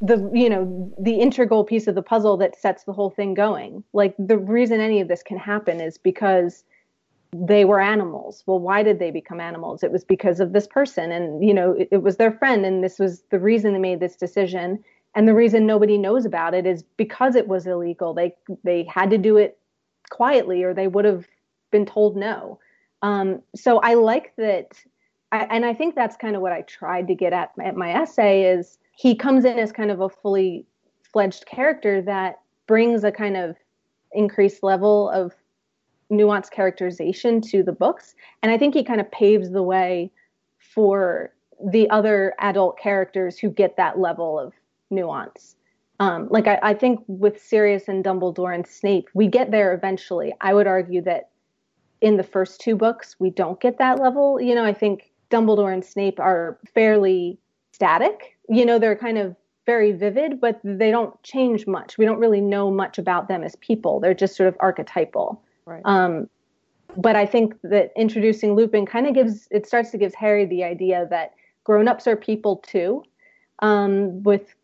the integral piece of the puzzle that sets the whole thing going. Like, the reason any of this can happen is because they were animals. Well, why did they become animals? It was because of this person, and it was their friend, and this was the reason they made this decision. And the reason nobody knows about it is because it was illegal. They had to do it quietly, or they would have been told no. So I like that. And I think that's kind of what I tried to get at my essay, is he comes in as kind of a fully fledged character that brings a kind of increased level of nuanced characterization to the books. And I think he kind of paves the way for the other adult characters who get that level of nuance. I think with Sirius and Dumbledore and Snape, we get there eventually. I would argue that in the first two books, we don't get that level. I think Dumbledore and Snape are fairly static. They're kind of very vivid, but they don't change much. We don't really know much about them as people. They're just sort of archetypal. Right. But I think that introducing Lupin kind of starts to give Harry the idea that grown-ups are people too, with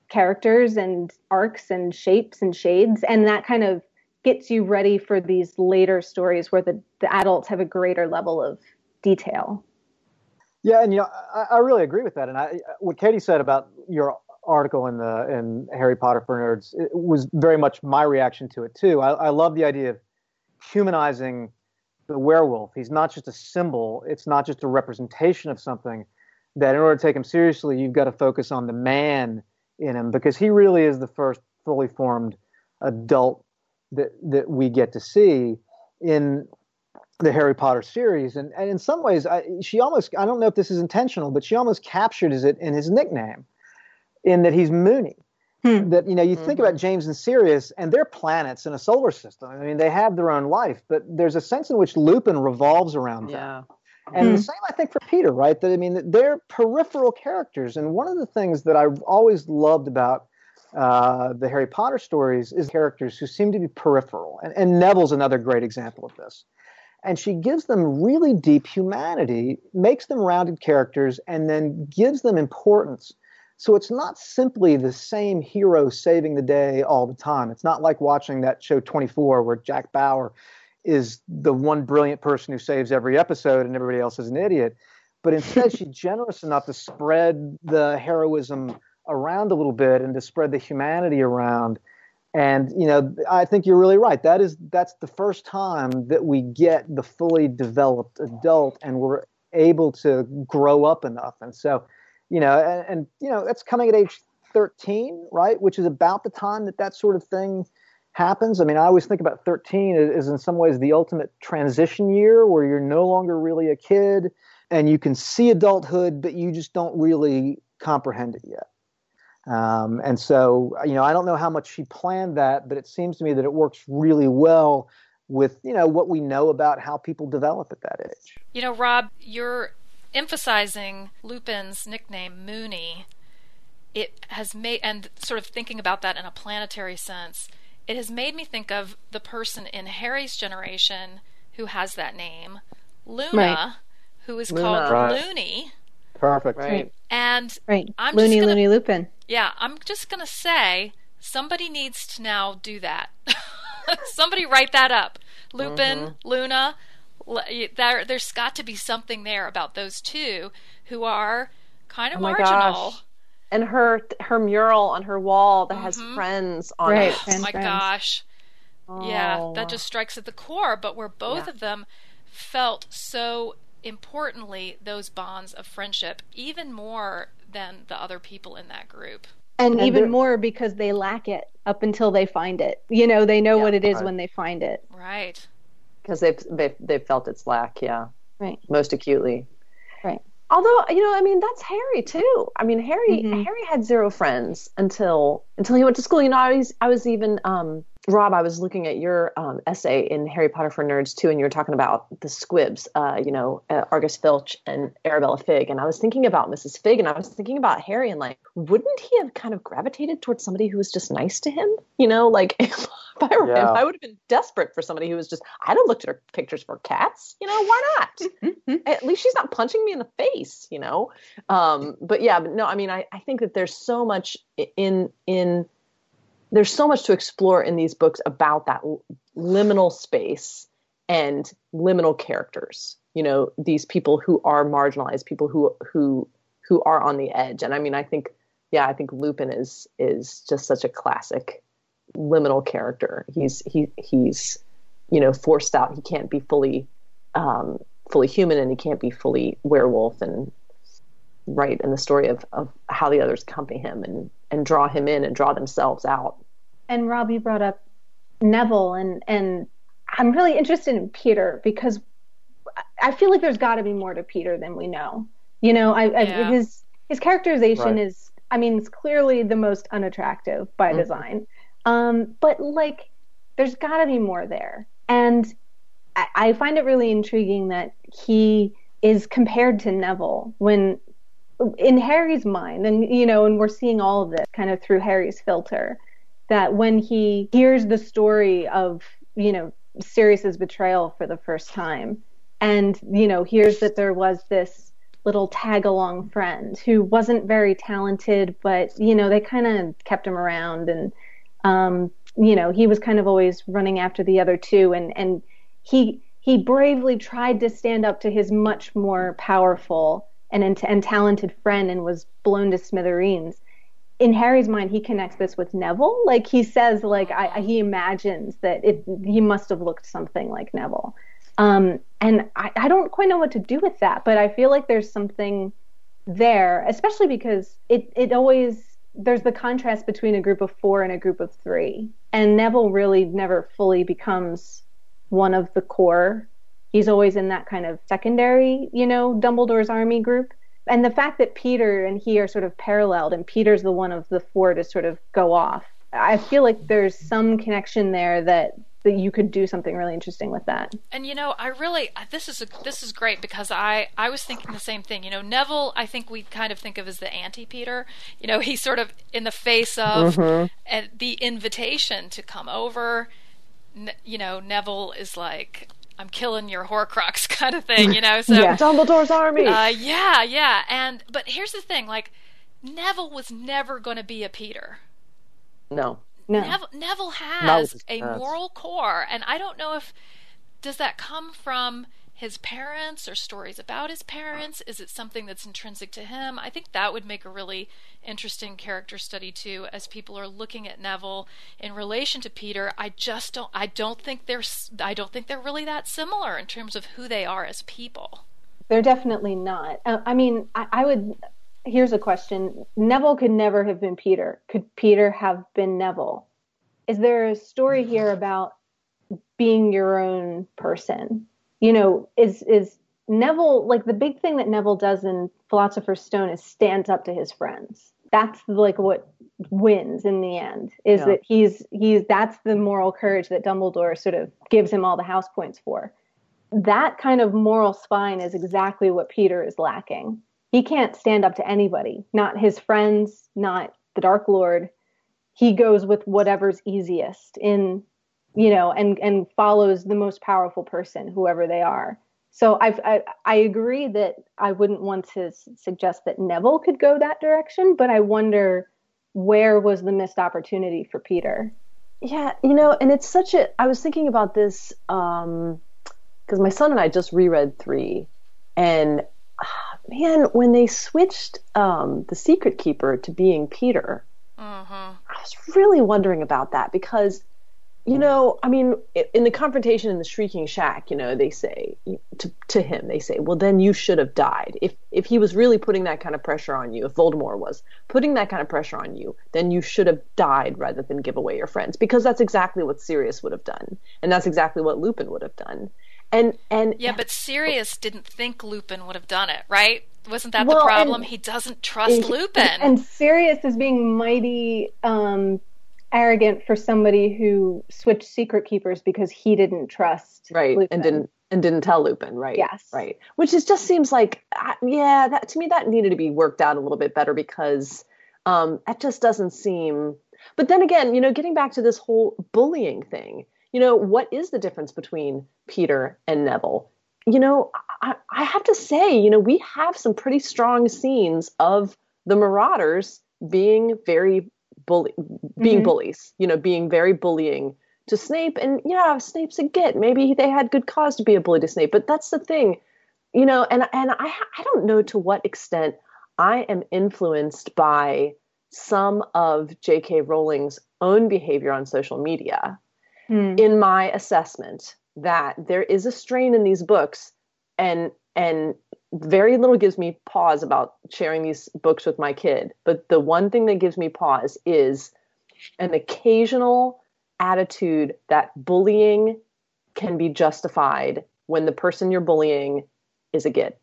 characters and arcs and shapes and shades, and that kind of gets you ready for these later stories where the adults have a greater level of detail. Yeah, and I really agree with that. And what Katie said about your article in Harry Potter for Nerds, it was very much my reaction to it too. I love the idea of humanizing the werewolf. He's not just a symbol. It's not just a representation of something. That in order to take him seriously, you've got to focus on the man in him, because he really is the first fully formed adult that we get to see in the Harry Potter series. And in some ways, I don't know if this is intentional, but she almost captures it in his nickname, in that he's Moony. That, you think about James and Sirius, and they're planets in a solar system. I mean, they have their own life, but there's a sense in which Lupin revolves around them. And the same, I think, for Peter, right? That they're peripheral characters. And one of the things that I've always loved about the Harry Potter stories is characters who seem to be peripheral. And Neville's another great example of this. And she gives them really deep humanity, makes them rounded characters, and then gives them importance. So it's not simply the same hero saving the day all the time. It's not like watching that show 24 where Jack Bauer is the one brilliant person who saves every episode and everybody else is an idiot. But instead, she's generous enough to spread the heroism around a little bit and to spread the humanity around. And, I think you're really right. That's the first time that we get the fully developed adult and we're able to grow up enough. And so, that's coming at age 13, right? Which is about the time that sort of thing happens. I mean, I always think about 13 as in some ways the ultimate transition year where you're no longer really a kid and you can see adulthood, but you just don't really comprehend it yet. And so, I don't know how much she planned that, but it seems to me that it works really well with, what we know about how people develop at that age. Rob, you're emphasizing Lupin's nickname, Moony. It has made, and sort of thinking about that in a planetary sense, it has made me think of the person in Harry's generation who has that name, Luna, who is called Loony. Perfect. Right. And I'm Loony, just gonna, Loony Lupin. Yeah, I'm just going to say somebody needs to now do that. Somebody write that up. Lupin, Luna, there's got to be something there about those two who are kind of marginal. Gosh. And her mural on her wall that has friends on it. Oh my gosh. Oh. Yeah, that just strikes at the core, but where both of them felt so importantly those bonds of friendship, even more than the other people in that group. And even more because they lack it up until they find it. They know what it is when they find it. Right. Because they've felt its lack, right, most acutely. Right. Although, that's Harry too. I mean, Harry had zero friends until he went to school. I was even Rob, I was looking at your essay in Harry Potter for Nerds too, and you were talking about the squibs, Argus Filch and Arabella Figg, and I was thinking about Mrs. Figg, and I was thinking about Harry, and wouldn't he have kind of gravitated towards somebody who was just nice to him? If I were him, I would have been desperate for somebody who was just, I'd have looked at her pictures for cats, why not? At least she's not punching me in the face, but no, I think that there's so much there's so much to explore in these books about that liminal space and liminal characters, these people who are marginalized, people who are on the edge. And I think Lupin is just such a classic liminal character. He's forced out. He can't be fully human, and he can't be fully werewolf, and right in the story of how the others accompany him and draw him in and draw themselves out. And Rob, you brought up Neville, and I'm really interested in Peter because I feel like there's got to be more to Peter than we know. His characterization is, it's clearly the most unattractive by design. But there's got to be more there. And I find it really intriguing that he is compared to Neville when in Harry's mind, and and we're seeing all of this kind of through Harry's filter, that when he hears the story of Sirius's betrayal for the first time, and hears that there was this little tag along friend who wasn't very talented, but they kind of kept him around, and he was kind of always running after the other two, and he bravely tried to stand up to his much more powerful and talented friend, and was blown to smithereens. In Harry's mind, he connects this with Neville. Like, he says, like, he imagines that he must have looked something like Neville. And I don't quite know what to do with that, but I feel like there's something there, especially because it always, there's the contrast between a group of 4 and a group of 3. And Neville really never fully becomes one of the core. He's always in that kind of secondary, Dumbledore's army group. And the fact that Peter and he are sort of paralleled, and Peter's the one of the 4 to sort of go off, I feel like there's some connection there that you could do something really interesting with that. And I really, this is great, because I was thinking the same thing. Neville, I think we kind of think of as the anti-Peter. He's sort of in the face of the invitation to come over. Neville is like, I'm killing your Horcrux kind of thing, So yeah. Dumbledore's army. Yeah. But here's the thing, like, Neville was never going to be a Peter. No. Neville has a moral core, and I don't know does that come from his parents or stories about his parents? Is it something that's intrinsic to him? I think that would make a really interesting character study too, as people are looking at Neville in relation to Peter. I don't think they're really that similar in terms of who they are as people. They're definitely not. I would. Here's a question. Neville could never have been Peter. Could Peter have been Neville? Is there a story here about being your own person? Is Neville, like, the big thing that Neville does in Philosopher's Stone is stands up to his friends. That's like what wins in the end, is that that's the moral courage that Dumbledore sort of gives him all the house points for. That kind of moral spine is exactly what Peter is lacking. He can't stand up to anybody, not his friends, not the Dark Lord. He goes with whatever's easiest and follows the most powerful person, whoever they are. So I agree that I wouldn't want to suggest that Neville could go that direction, but I wonder, where was the missed opportunity for Peter? Yeah, and it's I was thinking about this because my son and I just reread 3, and man, when they switched the Secret Keeper to being Peter, I was really wondering about that, because, in the confrontation in the Shrieking Shack, they say to him, they say, well, then you should have died. If he was really putting that kind of pressure on you, if Voldemort was putting that kind of pressure on you, then you should have died rather than give away your friends, because that's exactly what Sirius would have done. And that's exactly what Lupin would have done. And but Sirius didn't think Lupin would have done it, right? Wasn't that the problem? He doesn't trust Lupin. And Sirius is being mighty arrogant for somebody who switched Secret Keepers because he didn't trust Lupin. and didn't tell Lupin, right? Yes, right. Which just seems like, that to me, that needed to be worked out a little bit better, because that just doesn't seem. But then again, getting back to this whole bullying thing. What is the difference between Peter and Neville? I have to say, we have some pretty strong scenes of the Marauders being very bullies, being very bullying to Snape. And Snape's a git. Maybe they had good cause to be a bully to Snape. But that's the thing, and I don't know to what extent I am influenced by some of J.K. Rowling's own behavior on social media. In my assessment that there is a strain in these books, and very little gives me pause about sharing these books with my kid. But the one thing that gives me pause is an occasional attitude that bullying can be justified when the person you're bullying is a git.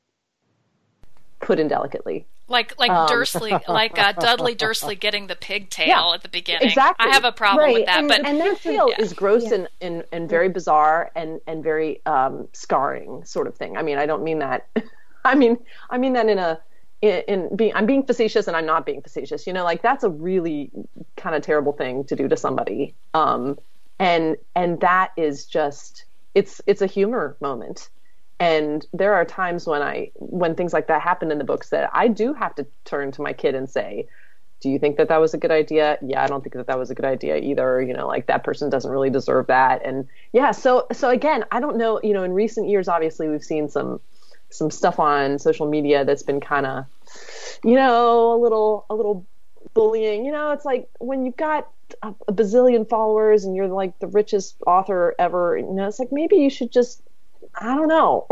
Put in delicately. Like Dursley, Dudley Dursley getting the pigtail at the beginning. Exactly. I have a problem with that. And that pigtail is gross and very bizarre and very scarring sort of thing. I mean, I don't mean that. I mean that I'm being facetious and I'm not being facetious. That's a really kind of terrible thing to do to somebody. And that is just it's a humor moment. And there are times when things like that happen in the books that I do have to turn to my kid and say, do you think that was a good idea? Yeah, I don't think that was a good idea either. Like that person doesn't really deserve that. And yeah, so again, I don't know, in recent years, obviously we've seen some stuff on social media that's been kind of, a little bullying. It's like when you've got a bazillion followers and you're like the richest author ever, it's like maybe you should just, I don't know,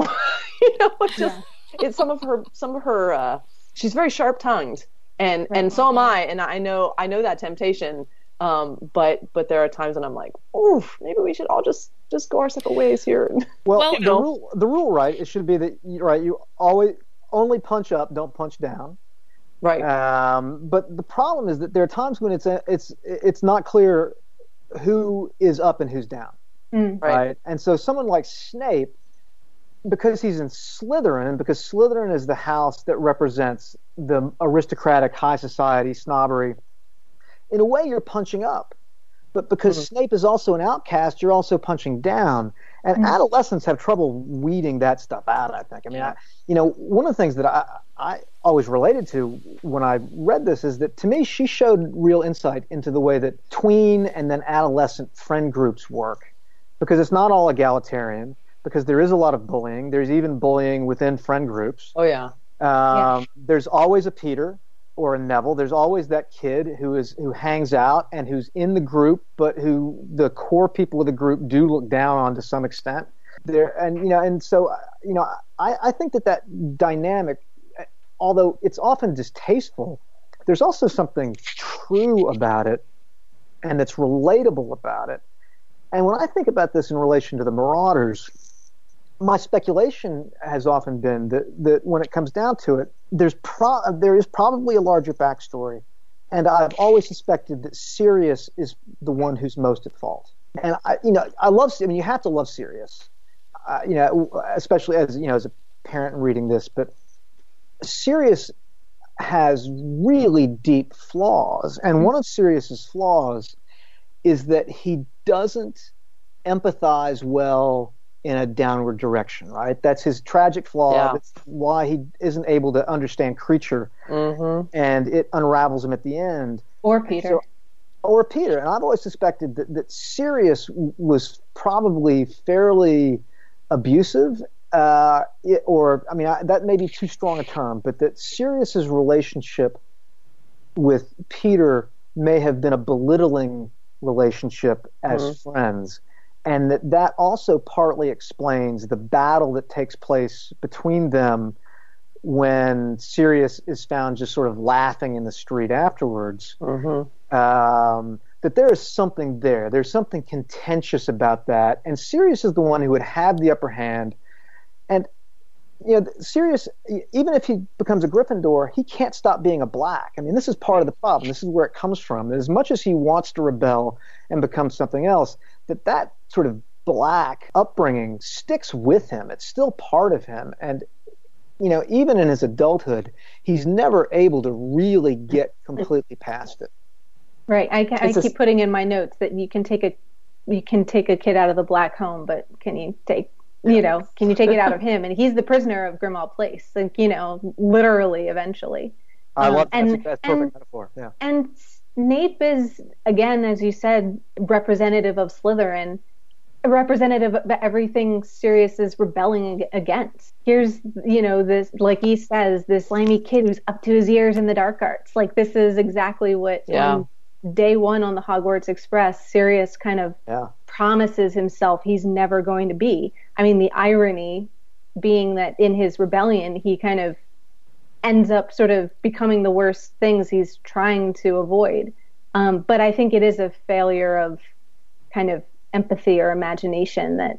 it's some of her, she's very sharp tongued. And so am I, and I know that temptation. But there are times when I'm like, oof, maybe we should all just go our separate ways here. Well, the rule, right? It should be that you always only punch up, don't punch down. Right. But the problem is that there are times when it's not clear who is up and who's down. Right. And so someone like Snape, because he's in Slytherin, because Slytherin is the house that represents the aristocratic high society snobbery, in a way you're punching up. But because Snape is also an outcast, you're also punching down. And adolescents have trouble weeding that stuff out, I think. I mean, one of the things that I always related to when I read this is that, to me, she showed real insight into the way that tween and then adolescent friend groups work. Because it's not all egalitarian. Because there is a lot of bullying. There's even bullying within friend groups. Oh, yeah. There's always a Peter or a Neville. There's always that kid who hangs out and who's in the group, but who the core people of the group do look down on to some extent. So I think that dynamic, although it's often distasteful, there's also something true about it, and that's relatable about it. And when I think about this in relation to the Marauders, my speculation has often been that when it comes down to it, there is probably a larger backstory, and I've always suspected that Sirius is the one who's most at fault. And I love. I mean, you have to love Sirius, especially as a parent reading this. But Sirius has really deep flaws, and one of Sirius's flaws is that he doesn't empathize well in a downward direction, right? That's his tragic flaw. Yeah. That's why he isn't able to understand Creature, and it unravels him at the end. Or Peter. And I've always suspected that Sirius was probably fairly abusive, that may be too strong a term, but that Sirius's relationship with Peter may have been a belittling relationship as friends. And that also partly explains the battle that takes place between them when Sirius is found just sort of laughing in the street afterwards. That there is something there. There's something contentious about that. And Sirius is the one who would have the upper hand. And Sirius, even if he becomes a Gryffindor, he can't stop being a Black. I mean, this is part of the problem. This is where it comes from. As much as he wants to rebel and become something else, that sort of Black upbringing sticks with him. It's still part of him. And, even in his adulthood, he's never able to really get completely past it. Right. I keep putting in my notes that you can take a kid out of the Black home, but can you take it out of him? And he's the prisoner of Grimmauld Place, literally, eventually. I love that. That's perfect metaphor. Yeah. And Snape is, again, as you said, representative of Slytherin, a representative of everything Sirius is rebelling against. Here's, this, like he says, this slimy kid who's up to his ears in the dark arts. Like, this is exactly what on day one on the Hogwarts Express, Sirius kind of promises himself he's never going to be. I mean, the irony being that in his rebellion, he kind of ends up sort of becoming the worst things he's trying to avoid. But I think it is a failure of kind of empathy or imagination that,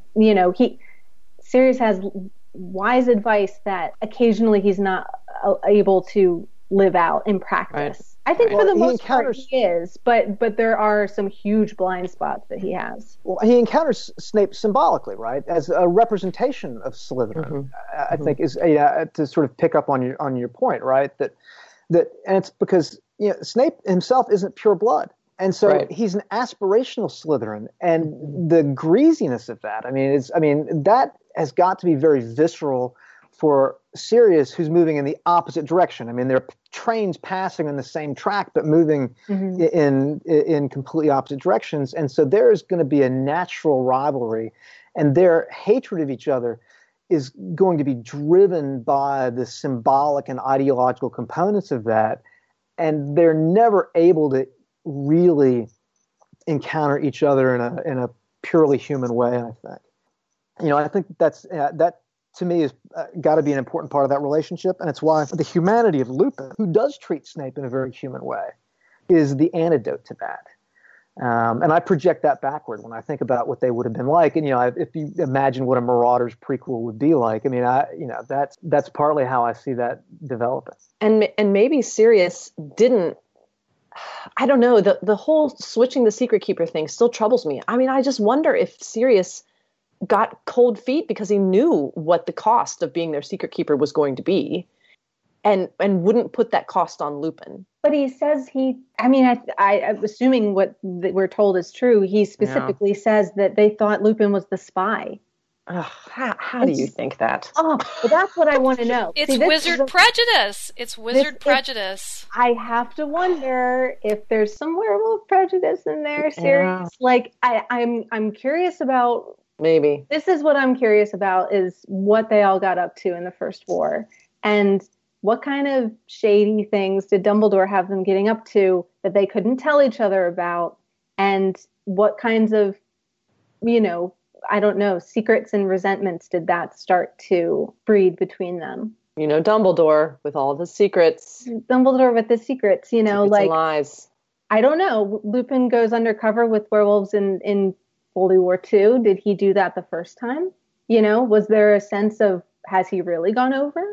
Sirius has wise advice that occasionally he's not able to live out in practice. Right. I think for the most part he is, but there are some huge blind spots that he has. Well, he encounters Snape symbolically, right, as a representation of Slytherin. I think is to sort of pick up on your point, right? That and it's because Snape himself isn't pure blood, and so he's an aspirational Slytherin, and the greasiness of that. I mean, that has got to be very visceral for Sirius, who's moving in the opposite direction. I mean, there are trains passing on the same track, but moving in completely opposite directions. And so there is going to be a natural rivalry, and their hatred of each other is going to be driven by the symbolic and ideological components of that. And they're never able to really encounter each other in a purely human way, I think. I think that to me is got to be an important part of that relationship, and it's why the humanity of Lupin, who does treat Snape in a very human way, is the antidote to that. And I project that backward when I think about what they would have been like. And if you imagine what a Marauders prequel would be like, I mean, that's partly how I see that developing. And maybe Sirius didn't. I don't know. The whole switching the Secret Keeper thing still troubles me. I mean, I just wonder if Sirius got cold feet because he knew what the cost of being their Secret Keeper was going to be, and wouldn't put that cost on Lupin. But he says I'm assuming what we're told is true. He specifically says that they thought Lupin was the spy. How do you think that? Oh, well, that's what I want to know. It's wizard prejudice. It's wizard prejudice. I have to wonder if there's some werewolf prejudice in there. Serious, like I'm curious about. Maybe this is what I'm curious about is what they all got up to in the First War, and what kind of shady things did Dumbledore have them getting up to that they couldn't tell each other about, and what kinds of, I don't know, secrets and resentments did that start to breed between them? Dumbledore with all the secrets. Dumbledore with the secrets, like lies. I don't know. Lupin goes undercover with werewolves in World War II. Did he do that the first time? Was there a sense of, has he really gone over?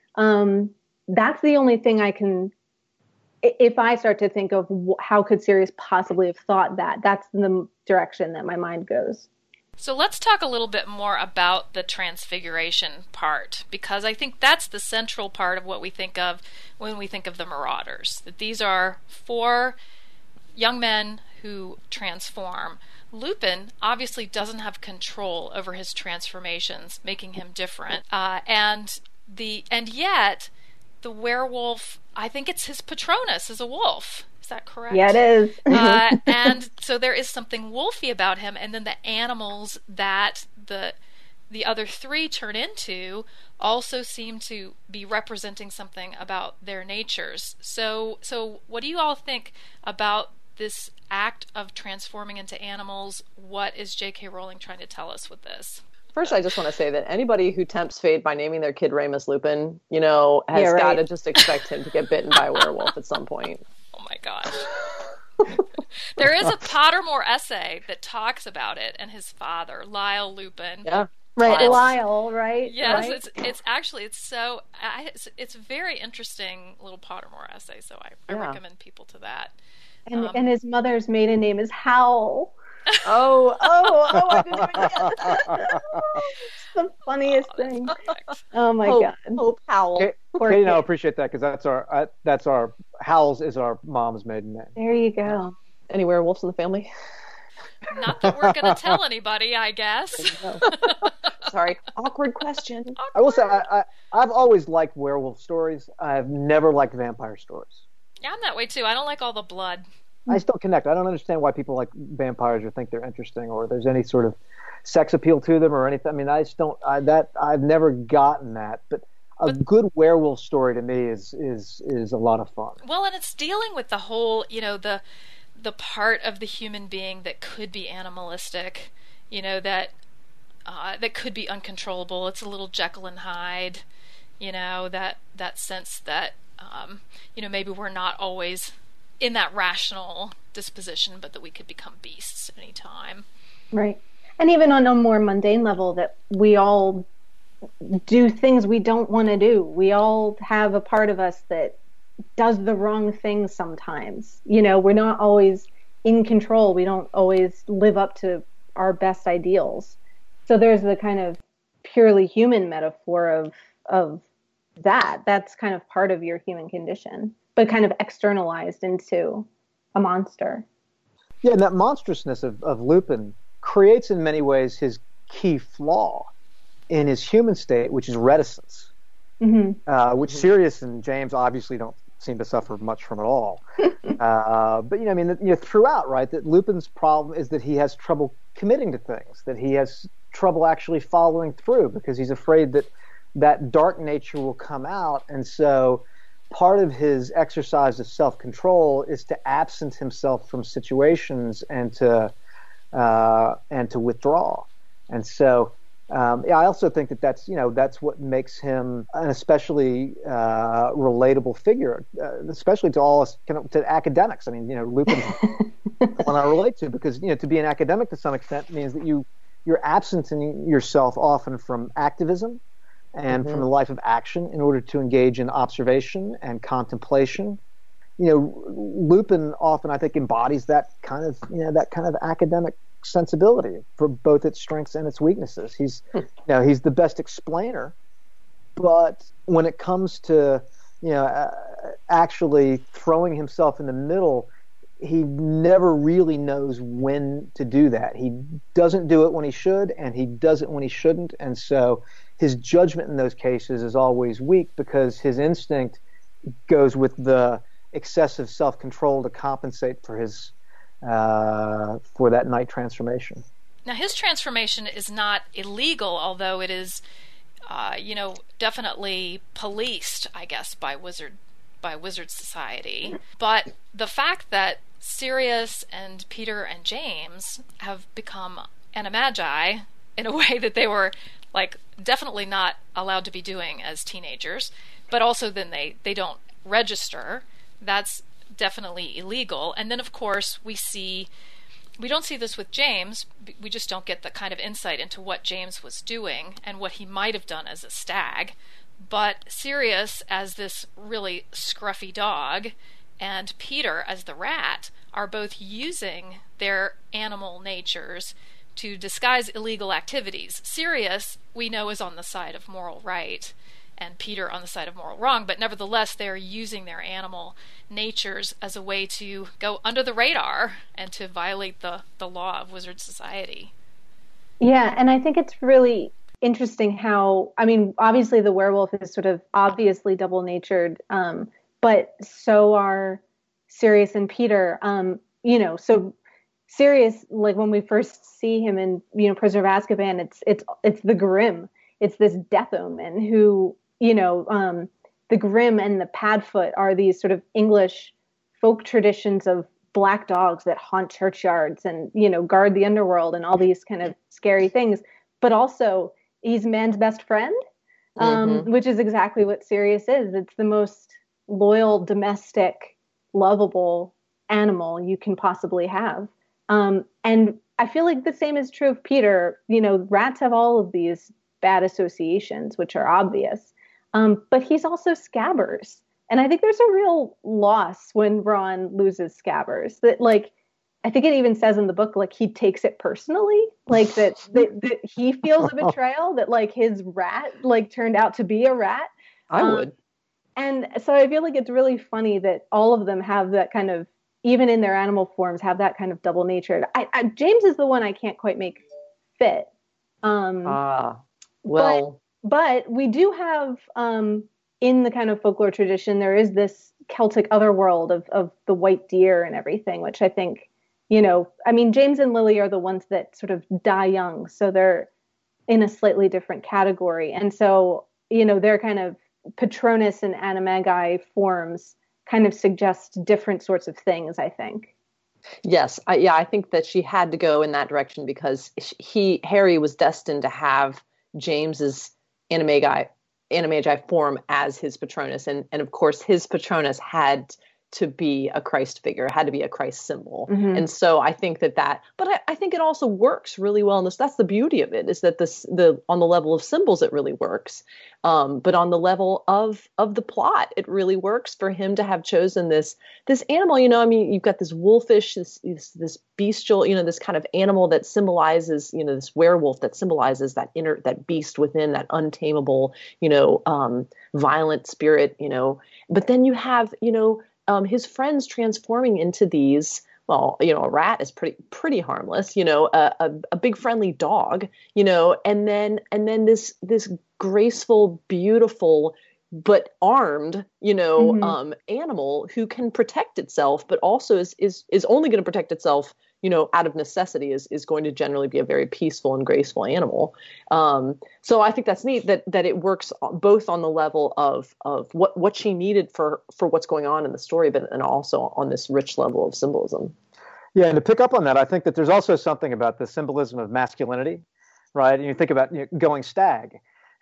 That's the only thing I can, if I start to think of how could Sirius possibly have thought that, that's the direction that my mind goes. So let's talk a little bit more about the transfiguration part, because I think that's the central part of what we think of when we think of the Marauders, that these are 4 young men who transform. Lupin obviously doesn't have control over his transformations, making him different. And yet the werewolf, I think it's his Patronus, is a wolf. Is that correct? Yeah, it is. And so there is something wolfy about him, and then the animals that the other 3 turn into also seem to be representing something about their natures. So what do you all think about this act of transforming into animals? What is J.K. Rowling trying to tell us with this? First, I just want to say that anybody who tempts fate by naming their kid Remus Lupin, has got to just expect him to get bitten by a werewolf at some point. Oh my gosh. There is a Pottermore essay that talks about it and his father, Lyle Lupin. Yeah. Right, Lyle, right? Yes, right? it's a very interesting little Pottermore essay, so I recommend people to that. And his mother's maiden name is Howl. Oh, I didn't even get that. It's the funniest thing. Oh my God. Hope Howl. Katie, I appreciate that, because that's our Howl's is our mom's maiden name. There you go. Any werewolves in the family? Not that we're going to tell anybody, I guess. Sorry, awkward question. Awkward. I will say I've always liked werewolf stories. I've never liked vampire stories. Yeah, I'm that way too. I don't like all the blood. I just don't connect. I don't understand why people like vampires or think they're interesting, or there's any sort of sex appeal to them or anything. I mean, I just don't. I've never gotten that. But a good werewolf story to me is a lot of fun. Well, and it's dealing with the whole, the part of the human being that could be animalistic, that could be uncontrollable. It's a little Jekyll and Hyde, that sense that maybe we're not always in that rational disposition, but that we could become beasts at any time. Right. And even on a more mundane level, that we all do things we don't want to do. We all have a part of us that does the wrong thing sometimes. We're not always in control. We don't always live up to our best ideals. So there's the kind of purely human metaphor of that. That's kind of part of your human condition, but kind of externalized into a monster. Yeah, and that monstrousness of Lupin creates in many ways his key flaw. in his human state, which is reticence, which Sirius and James obviously don't seem to suffer much from at all. But throughout, right, that Lupin's problem is that he has trouble committing to things, that he has trouble actually following through because he's afraid that that dark nature will come out, and so part of his exercise of self-control is to absent himself from situations and to withdraw. And so, I also think that that's what makes him an especially relatable figure, especially to all us, to academics. I mean, Lupin's one I relate to because to be an academic to some extent means that you're absenting yourself often from activism and from the life of action in order to engage in observation and contemplation. Lupin often, I think, embodies that kind of academic sensibility for both its strengths and its weaknesses. He's the best explainer, but when it comes to actually throwing himself in the middle, he never really knows when to do that. He doesn't do it when he should, and he does it when he shouldn't, and so his judgment in those cases is always weak because his instinct goes with the excessive self-control to compensate for his for that night transformation. Now, his transformation is not illegal, although it is, definitely policed, I guess, by Wizard Society. But the fact that Sirius and Peter and James have become animagi in a way that they were definitely not allowed to be doing as teenagers, but also then they don't register, that's definitely illegal. And then of course we don't see this with James, we just don't get the kind of insight into what James was doing and what he might have done as a stag. But Sirius as this really scruffy dog and Peter as the rat are both using their animal natures to disguise illegal activities. Sirius, we know, is on the side of moral right, and Peter on the side of moral wrong, but nevertheless they're using their animal natures as a way to go under the radar and to violate the law of Wizard Society. Yeah, and I think it's really interesting how, obviously the werewolf is sort of obviously double-natured, but so are Sirius and Peter. So Sirius, when we first see him in Prisoner of Azkaban, it's the Grim. It's this death omen who the Grim and the Padfoot are these sort of English folk traditions of black dogs that haunt churchyards and guard the underworld and all these kind of scary things. But also he's man's best friend, which is exactly what Sirius is. It's the most loyal, domestic, lovable animal you can possibly have. And I feel like the same is true of Peter. Rats have all of these bad associations, which are obvious. But he's also Scabbers. And I think there's a real loss when Ron loses Scabbers. That, I think it even says in the book, he takes it personally. That he feels a betrayal, that, his rat, turned out to be a rat. I would. And so I feel like it's really funny that all of them have that kind of, even in their animal forms, have that kind of double nature. James is the one I can't quite make fit. But we do have, in the kind of folklore tradition, there is this Celtic otherworld of the white deer and everything, which I think, James and Lily are the ones that sort of die young. So they're in a slightly different category. And so, their kind of Patronus and Animagi forms kind of suggest different sorts of things, I think. Yes. I think that she had to go in that direction because Harry was destined to have James's Animagi form as his Patronus. And of course, his Patronus had to be a Christ figure, had to be a Christ symbol. Mm-hmm. And so I think but I think it also works really well in this. That's the beauty of it, is that on the level of symbols, it really works. But on the level of the plot, it really works for him to have chosen this animal. You've got this wolfish, this bestial, this kind of animal that symbolizes, this werewolf that symbolizes that beast within, that untamable, violent spirit, But then you have, his friends transforming into these well, a rat is pretty harmless, a big friendly dog, and then this graceful, beautiful, but armed, animal who can protect itself, but also is only going to protect itself, out of necessity, is going to generally be a very peaceful and graceful animal. So I think that's neat that it works both on the level of what she needed for what's going on in the story, but and also on this rich level of symbolism. Yeah, and to pick up on that, I think that there's also something about the symbolism of masculinity, right? And you think about going stag.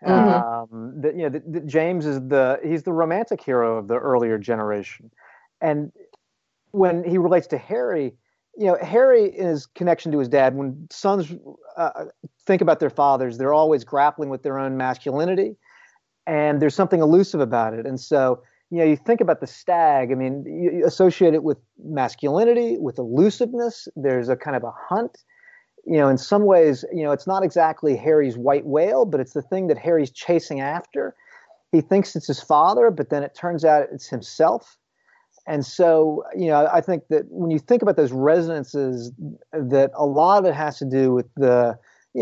That James he's the romantic hero of the earlier generation, and when he relates to Harry, Harry, in his connection to his dad, when sons think about their fathers, they're always grappling with their own masculinity, and there's something elusive about it. And so, you think about the stag, I mean, you associate it with masculinity, with elusiveness. There's a kind of a hunt. In some ways, it's not exactly Harry's white whale, but it's the thing that Harry's chasing after. He thinks it's his father, but then it turns out it's himself. And so, I think that when you think about those resonances, that a lot of it has to do with the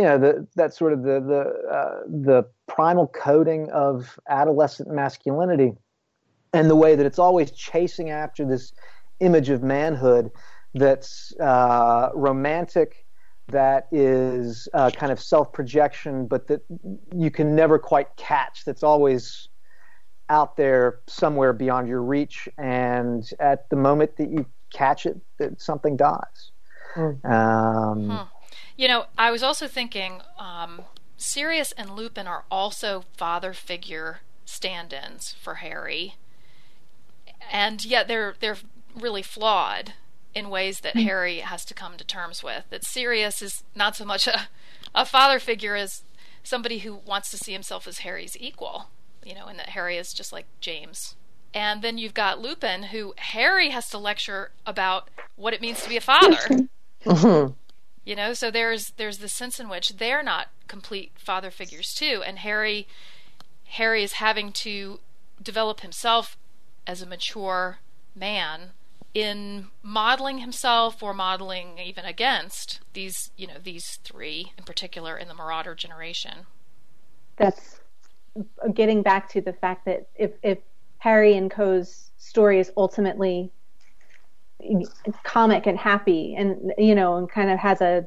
primal coding of adolescent masculinity, and the way that it's always chasing after this image of manhood that's romantic, that is kind of self-projection, but that you can never quite catch. That's always out there somewhere beyond your reach, and at the moment that you catch it, that something dies. I was also thinking Sirius and Lupin are also father figure stand-ins for Harry, and yet they're really flawed in ways that Harry has to come to terms with. That Sirius is not so much a father figure as somebody who wants to see himself as Harry's equal, and that Harry is just like James. And then you've got Lupin, who Harry has to lecture about what it means to be a father. So there's the sense in which they're not complete father figures too, and Harry is having to develop himself as a mature man in modeling himself or modeling even against these three in particular in the Marauder generation. That's getting back to the fact that if Harry and Co.'s story is ultimately comic and happy, and and kind of has a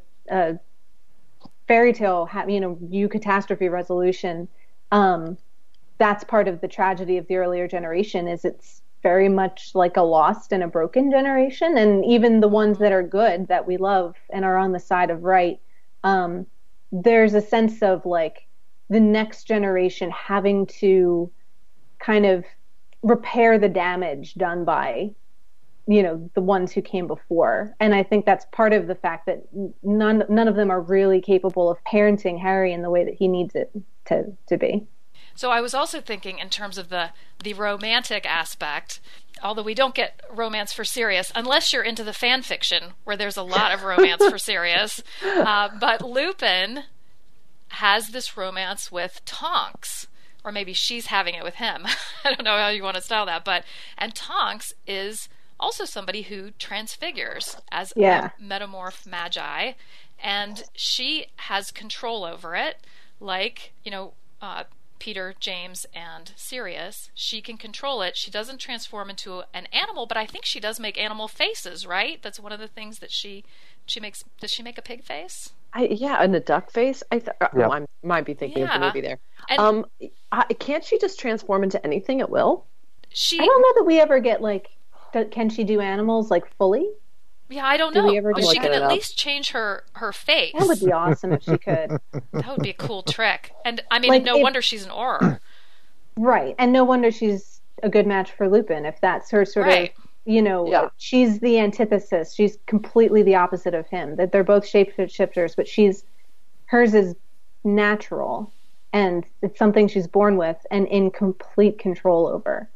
fairy tale, catastrophe resolution, that's part of the tragedy of the earlier generation. Is it's very much like a lost and a broken generation, and even the ones that are good, that we love and are on the side of right, there's a sense of like the next generation having to kind of repair the damage done by the ones who came before. And I think that's part of the fact that none of them are really capable of parenting Harry in the way that he needs it to be. So I was also thinking in terms of the romantic aspect, although we don't get romance for Sirius, unless you're into the fan fiction, where there's a lot of romance for Sirius. But Lupin has this romance with Tonks, or maybe she's having it with him. I don't know how you want to style that, and Tonks is also somebody who transfigures as a metamorph magi, and she has control over it, like Peter, James, and Sirius. She can control it. She doesn't transform into an animal, but I think she does make animal faces, right? That's one of the things that she makes. Does she make a pig face? And a duck face. I might be thinking of the movie there. And, can't she just transform into anything at will? I don't know that we ever get can she do animals fully? Yeah, I don't know. She can at least change her face. That would be awesome if she could. That would be a cool trick. And I mean, no wonder she's an Auror. Right. And no wonder she's a good match for Lupin, if that's her sort of, she's the antithesis. She's completely the opposite of him. That they're both shapeshifters, but hers is natural, and it's something she's born with and in complete control over.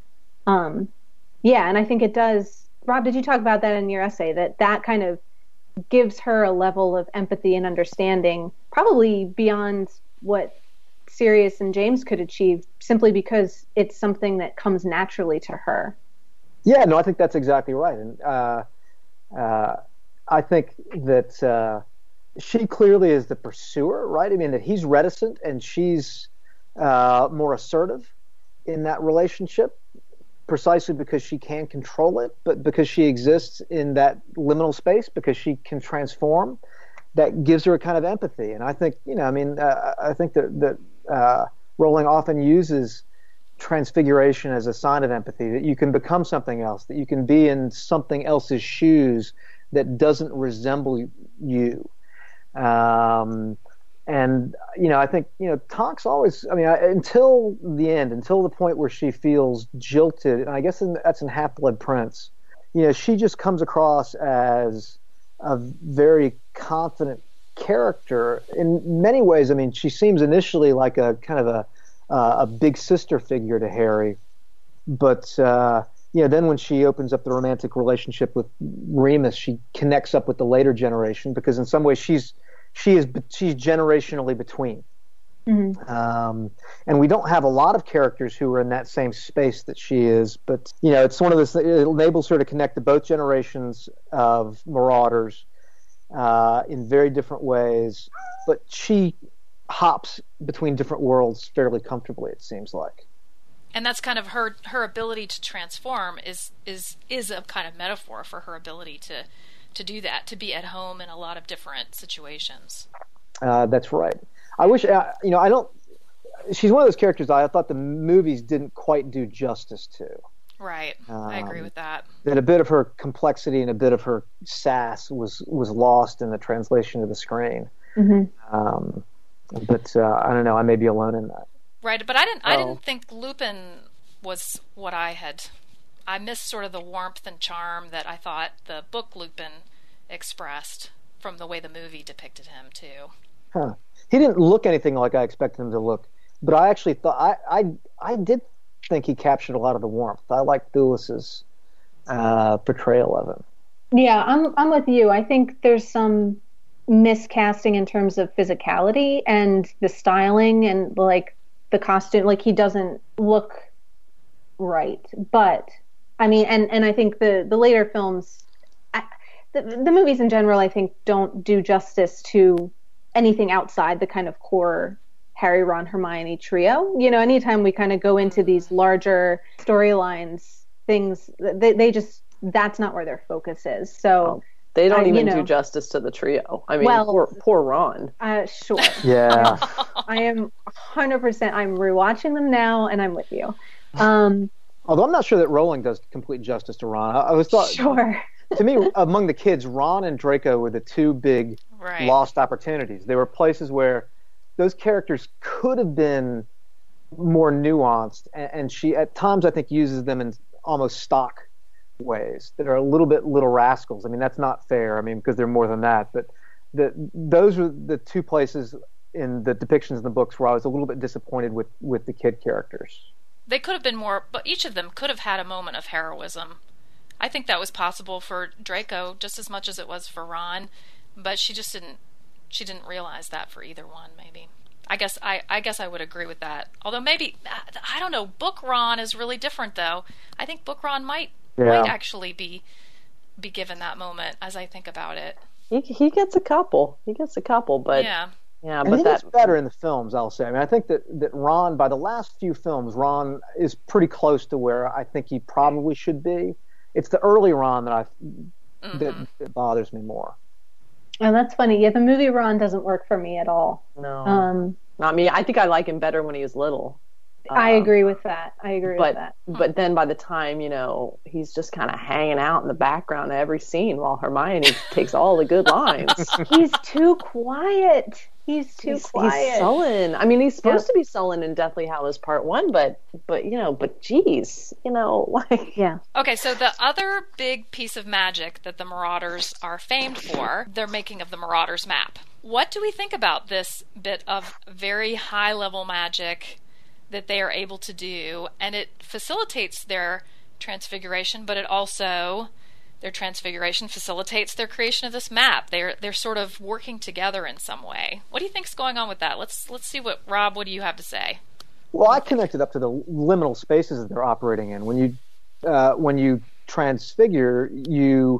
And I think it does. Rob, did you talk about that in your essay, that kind of gives her a level of empathy and understanding, probably beyond what Sirius and James could achieve, simply because it's something that comes naturally to her? Yeah, no, I think that's exactly right. And I think that she clearly is the pursuer, right? I mean, that he's reticent and she's more assertive in that relationship, precisely because she can control it, but because she exists in that liminal space, because she can transform, that gives her a kind of empathy. And I think, I think that Rowling often uses transfiguration as a sign of empathy, that you can become something else, that you can be in something else's shoes that doesn't resemble you. And, I think, Tonks always, until the end, until the point where she feels jilted, and I guess that's in Half-Blood Prince, she just comes across as a very confident character. In many ways, she seems initially like a kind of a big sister figure to Harry. But, then when she opens up the romantic relationship with Remus, she connects up with the later generation, because in some ways she's generationally between. Mm-hmm. And we don't have a lot of characters who are in that same space that she is, but it's one of those, it enables her to connect to both generations of Marauders in very different ways, but she hops between different worlds fairly comfortably, it seems like. And that's kind of her ability to transform is a kind of metaphor for her ability to do that, to be at home in a lot of different situations. That's right. I wish, she's one of those characters I thought the movies didn't quite do justice to. Right. I agree with that. That a bit of her complexity and a bit of her sass was lost in the translation to the screen. Mm-hmm. But I don't know, I may be alone in that. Right, but I didn't think Lupin was what I missed sort of the warmth and charm that I thought the book Lupin expressed from the way the movie depicted him too. Huh. He didn't look anything like I expected him to look, but I actually thought I did think he captured a lot of the warmth. I liked Thulis's portrayal of him. Yeah, I'm with you. I think there's some miscasting in terms of physicality and the styling and like the costume. Like he doesn't look right, but and I think the later films, the movies in general, I think don't do justice to anything outside the kind of core Harry, Ron, Hermione trio. Anytime we kind of go into these larger storylines, things, they just, that's not where their focus is. So they don't even do justice to the trio. Poor Ron. Sure. Yeah. I am 100%. I'm rewatching them now, and I'm with you. Although I'm not sure that Rowling does complete justice to Ron. I was thought. Sure. To me, among the kids, Ron and Draco were the two big lost opportunities. They were places where those characters could have been more nuanced, and she at times I think uses them in almost stock ways that are a little bit Little Rascals. That's not fair. Because they're more than that. But those were the two places in the depictions in the books where I was a little bit disappointed with the kid characters. They could have been more, but each of them could have had a moment of heroism. I think that was possible for Draco just as much as it was for Ron, but she just didn't realize that for either one, maybe. I guess I would agree with that. Although maybe, I don't know, Book Ron is really different though. I think Book Ron might actually be given that moment as I think about it. He gets a couple. But yeah, but that's better in the films, I'll say. I think that Ron, by the last few films, Ron is pretty close to where I think he probably should be. It's the early Ron that bothers me more. And that's funny. Yeah, the movie Ron doesn't work for me at all. No, not me. I think I like him better when he was little. I agree with that. With that. But then by the time, he's just kind of hanging out in the background of every scene while Hermione takes all the good lines. He's too quiet. He's quiet. He's sullen. He's supposed to be sullen in Deathly Hallows Part 1, but geez, Yeah. Okay, so the other big piece of magic that the Marauders are famed for, their making of the Marauders map. What do we think about this bit of very high-level magic that they are able to do? And it facilitates their transfiguration, but it also... their transfiguration facilitates their creation of this map. They're sort of working together in some way. What do you think's going on with that? Let's see what Rob. What do you have to say? Well, I connected up to the liminal spaces that they're operating in. When you transfigure, you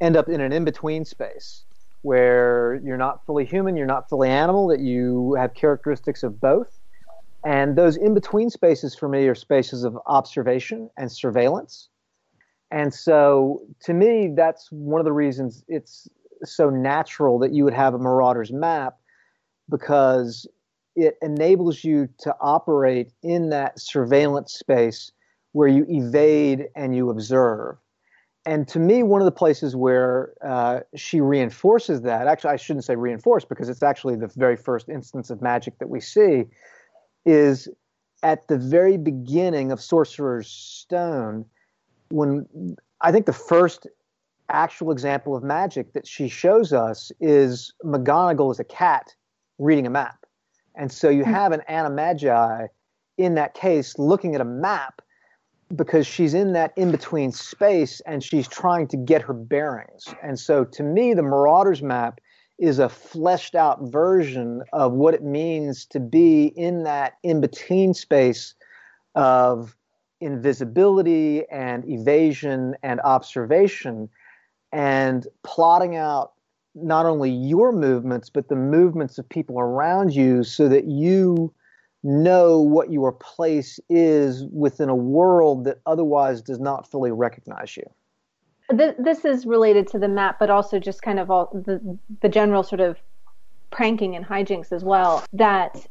end up in an in-between space where you're not fully human, you're not fully animal, that you have characteristics of both. And those in-between spaces for me are spaces of observation and surveillance. And so to me, that's one of the reasons it's so natural that you would have a Marauder's map, because it enables you to operate in that surveillance space where you evade and you observe. And to me, one of the places where she reinforces that, actually, I shouldn't say reinforce because it's actually the very first instance of magic that we see, is at the very beginning of Sorcerer's Stone, when I think the first actual example of magic that she shows us is McGonagall as a cat reading a map. And so you have an Animagi in that case looking at a map because she's in that in-between space and she's trying to get her bearings. And so to me, the Marauder's map is a fleshed out version of what it means to be in that in-between space of invisibility and evasion and observation, and plotting out not only your movements, but the movements of people around you so that you know what your place is within a world that otherwise does not fully recognize you. This is related to the map, but also just kind of all the general sort of pranking and hijinks as well, that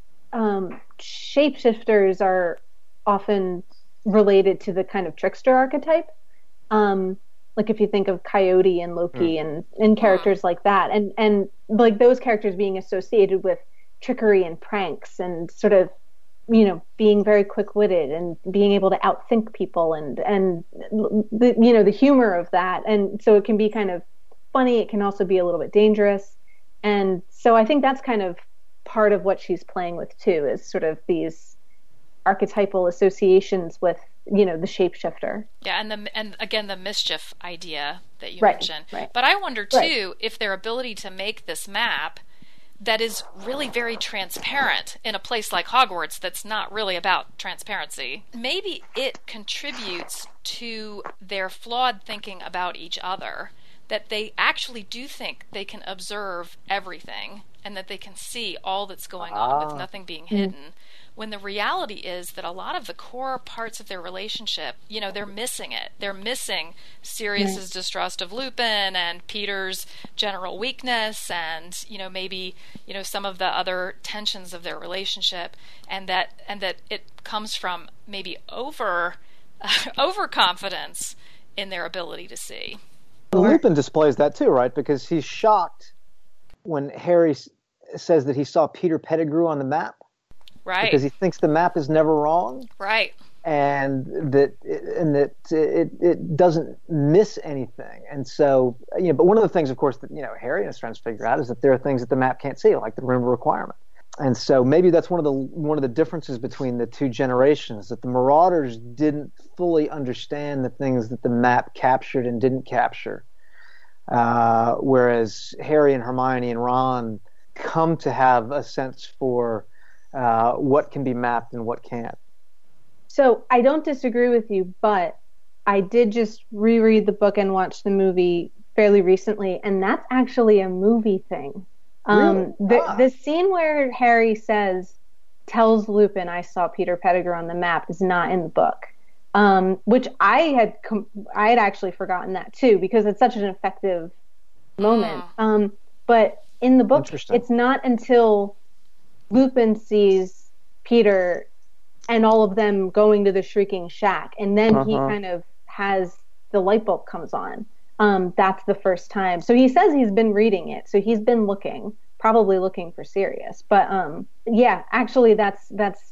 shapeshifters are often related to the kind of trickster archetype. Like if you think of Coyote and Loki and characters like that, and like those characters being associated with trickery and pranks and sort of, being very quick-witted and being able to outthink people and the humor of that. And so it can be kind of funny. It can also be a little bit dangerous. And so I think that's kind of part of what she's playing with too, is sort of these archetypal associations with, the shapeshifter. Yeah, and again, the mischief idea that you Right, mentioned. right. But I wonder too if their ability to make this map that is really very transparent in a place like Hogwarts that's not really about transparency, maybe it contributes to their flawed thinking about each other, that they actually do think they can observe everything and that they can see all that's going on with nothing being hidden, when the reality is that a lot of the core parts of their relationship, they're missing it. They're missing Sirius's distrust of Lupin and Peter's general weakness and, maybe, some of the other tensions of their relationship, and that it comes from maybe overconfidence in their ability to see. Lupin displays that too, right? Because he's shocked when Harry says that he saw Peter Pettigrew on the map. Right. Because he thinks the map is never wrong. Right. And that it doesn't miss anything. And so, but one of the things, of course, that, Harry is trying to figure out is that there are things that the map can't see, like the room of requirement. And so maybe that's one of the differences between the two generations, that the Marauders didn't fully understand the things that the map captured and didn't capture. Whereas Harry and Hermione and Ron come to have a sense for what can be mapped and what can't. So I don't disagree with you, but I did just reread the book and watch the movie fairly recently, and that's actually a movie thing. Really? The scene where Harry tells Lupin, "I saw Peter Pettigrew on the map," is not in the book, which I had actually forgotten that too, because it's such an effective moment. But in the book, it's not until Lupin sees Peter and all of them going to the Shrieking Shack, and then he kind of has the light bulb comes on. That's the first time. So he says he's been reading it, so he's been probably looking for Sirius. But yeah, actually, that's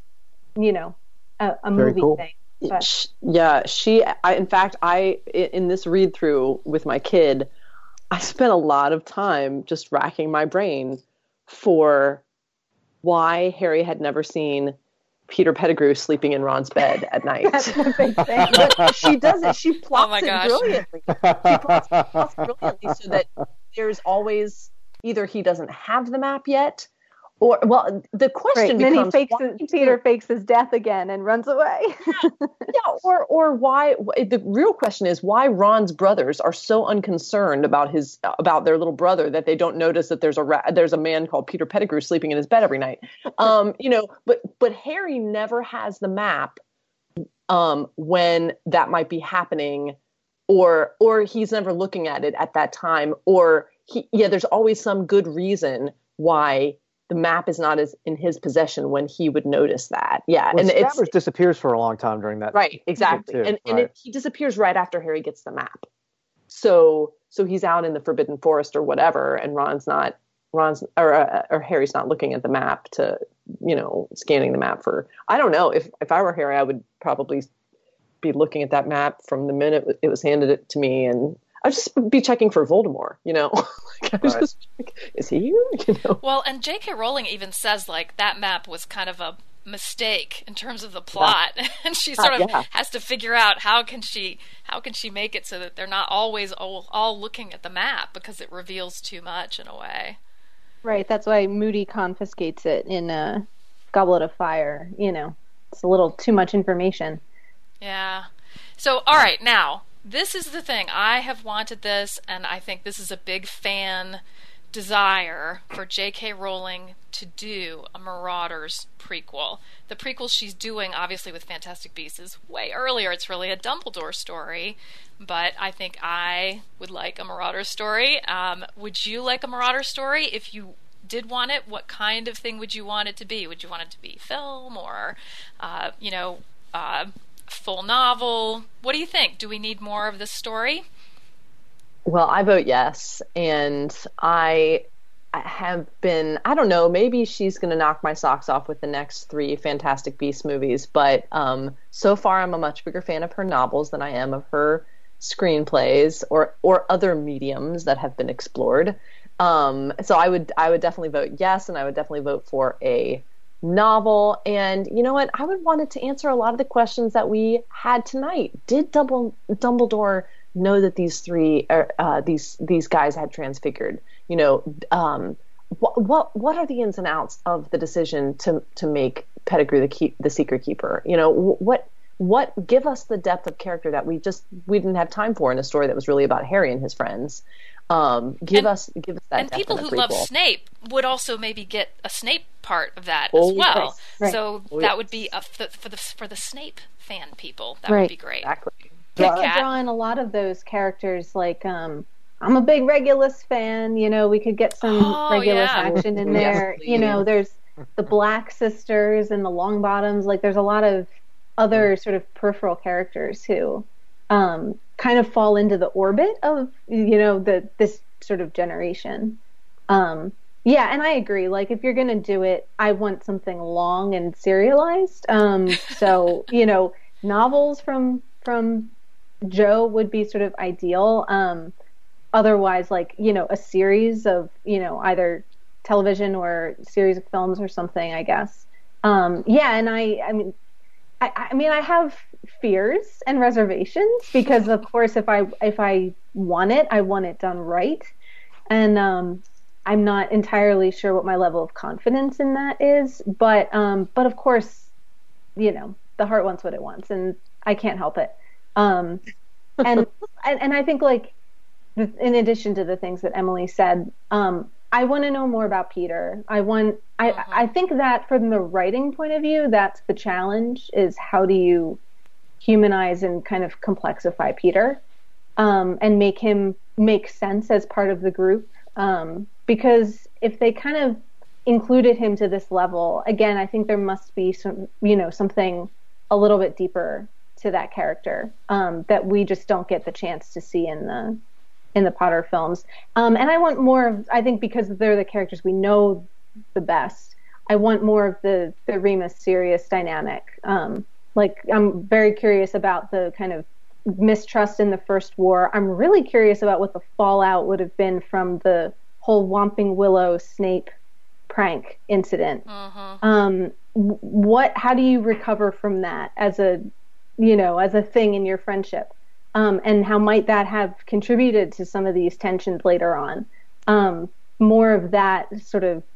a movie cool thing. But. Yeah, in fact, in this read through with my kid, I spent a lot of time just racking my brain for why Harry had never seen Peter Pettigrew sleeping in Ron's bed at night. That's the big thing. But she does it. She plots it brilliantly. She plots brilliantly so that there's always either he doesn't have the map yet, Or, well, the question Then becomes, Peter fakes his death again and runs away. yeah, or why? The real question is why Ron's brothers are so unconcerned about their little brother that they don't notice that there's a man called Peter Pettigrew sleeping in his bed every night. But Harry never has the map when that might be happening, or he's never looking at it at that time, or there's always some good reason why the map is not as in his possession when he would notice that. Yeah. Well, and Scabbers disappears for a long time during that. Right. Exactly. He disappears right after Harry gets the map. So he's out in the Forbidden Forest or whatever. And Harry's not looking at the map to, scanning the map for, I don't know, if I were Harry, I would probably be looking at that map from the minute it was handed it to me, and I'd just be checking for Voldemort, just like, is he here? Well, and J.K. Rowling even says that map was kind of a mistake in terms of the plot, and she sort of has to figure out how can she make it so that they're not always all looking at the map, because it reveals too much in a way. Right. That's why Moody confiscates it in Goblet of Fire. It's a little too much information. Yeah. So, all right, now. This is the thing. I have wanted this, and I think this is a big fan desire for J.K. Rowling to do a Marauders prequel. The prequel she's doing, obviously, with Fantastic Beasts is way earlier. It's really a Dumbledore story, but I think I would like a Marauders story. Would you like a Marauders story? If you did want it, what kind of thing would you want it to be? Would you want it to be film or, full novel? What do you think? Do we need more of this story? Well, I vote yes, and I have been, I don't know, maybe she's going to knock my socks off with the next 3 Fantastic Beasts movies, but so far I'm a much bigger fan of her novels than I am of her screenplays or other mediums that have been explored. So I would definitely vote yes, and I would definitely vote for a novel. And you know what? I would want it to answer a lot of the questions that we had tonight. Did Dumbledore know that these guys had transfigured? What are the ins and outs of the decision to make Pettigrew the Secret Keeper? What give us the depth of character that we didn't have time for in a story that was really about Harry and his friends. Give us that. And people who love Snape would also maybe get a Snape part of that as well. Right. So that would be for the Snape fan people. That would be great. Exactly. You could draw in a lot of those characters. Like I'm a big Regulus fan. We could get some Regulus action in there. Yes, there's the Black Sisters and the Longbottoms. Like there's a lot of other sort of peripheral characters who kind of fall into the orbit of this sort of generation. And I agree. Like if you're gonna do it, I want something long and serialized. So novels from Joe would be sort of ideal. Otherwise, like a series of either television or series of films or something, I guess. And I have fears and reservations because, of course, if I want it, I want it done right, and I'm not entirely sure what my level of confidence in that is. But of course, the heart wants what it wants, and I can't help it. And I think, like, in addition to the things that Emily said, I want to know more about Peter. I think that from the writing point of view, that's the challenge, is how do you humanize and kind of complexify Peter, and make him make sense as part of the group. Because if they kind of included him to this level, again, I think there must be something a little bit deeper to that character, that we just don't get the chance to see in the Potter films. And I want more of, I think because they're the characters we know the best, I want more of the Remus Sirius dynamic. Like, I'm very curious about the kind of mistrust in the First War. I'm really curious about what the fallout would have been from the whole Whomping Willow Snape prank incident. How do you recover from that as a thing in your friendship? And how might that have contributed to some of these tensions later on? More of that sort of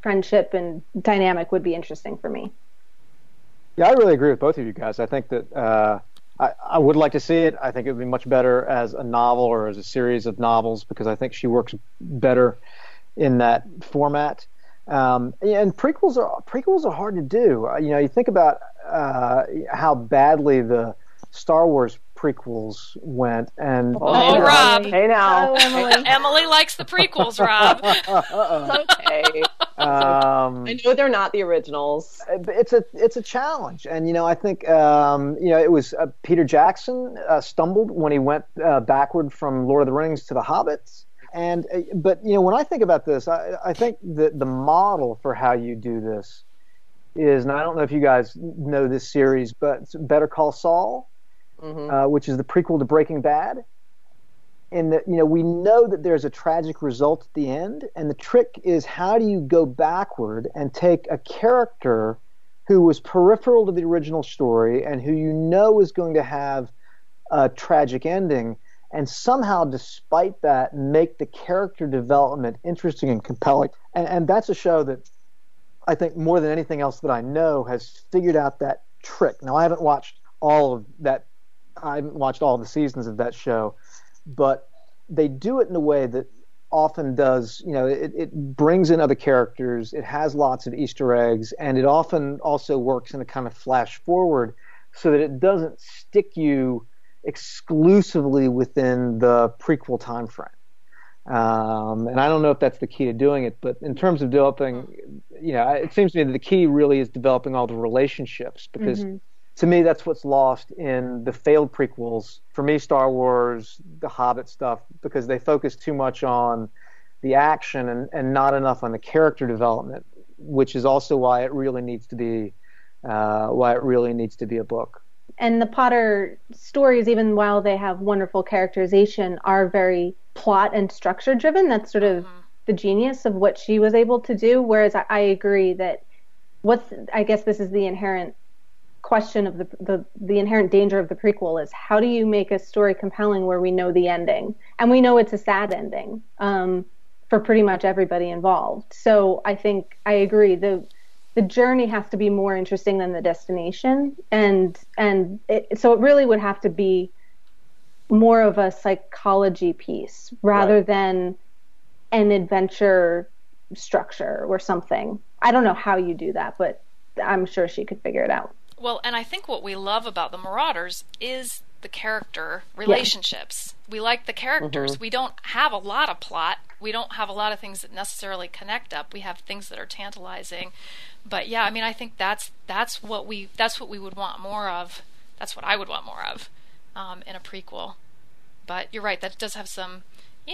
friendship and dynamic would be interesting for me. Yeah, I really agree with both of you guys. I think that I would like to see it. I think it would be much better as a novel or as a series of novels because I think she works better in that format. And prequels are hard to do. You think about how badly the Star Wars prequels went, and Rob, hey now, Emily likes the prequels, Rob. It's okay. I know they're not the originals. It's a challenge, and I think it was Peter Jackson stumbled when he went backward from Lord of the Rings to the Hobbits. But when I think about this, I think that the model for how you do this is, and I don't know if you guys know this series, but it's Better Call Saul, which is the prequel to Breaking Bad. And that we know that there's a tragic result at the end, and the trick is how do you go backward and take a character who was peripheral to the original story and who is going to have a tragic ending, and somehow, despite that, make the character development interesting and compelling. And that's a show that I think more than anything else that I know has figured out that trick. Now, I haven't watched all of that. I haven't watched all the seasons of that show, but they do it in a way that often does, it brings in other characters, it has lots of Easter eggs, and it often also works in a kind of flash forward so that it doesn't stick you exclusively within the prequel time frame. And I don't know if that's the key to doing it, but in terms of developing, it seems to me that the key really is developing all the relationships, because to me that's what's lost in the failed prequels. For me, Star Wars, the Hobbit stuff, because they focus too much on the action and not enough on the character development, which is also why it really needs to be a book. And the Potter stories, even while they have wonderful characterization, are very plot and structure driven. That's sort of the genius of what she was able to do. Whereas I agree that I guess this is the inherent question of the inherent danger of the prequel is how do you make a story compelling where we know the ending? And we know it's a sad ending for pretty much everybody involved. So I think I agree. The journey has to be more interesting than the destination, so it really would have to be more of a psychology piece rather than an adventure structure or something. I don't know how you do that, but I'm sure she could figure it out. Well, and I think what we love about the Marauders is the character relationships. Yeah. We like the characters. We don't have a lot of plot. We don't have a lot of things that necessarily connect up. We have things that are tantalizing. But yeah, I mean, I think that's what we would want more of. That's what I would want more of in a prequel. But you're right, that does have some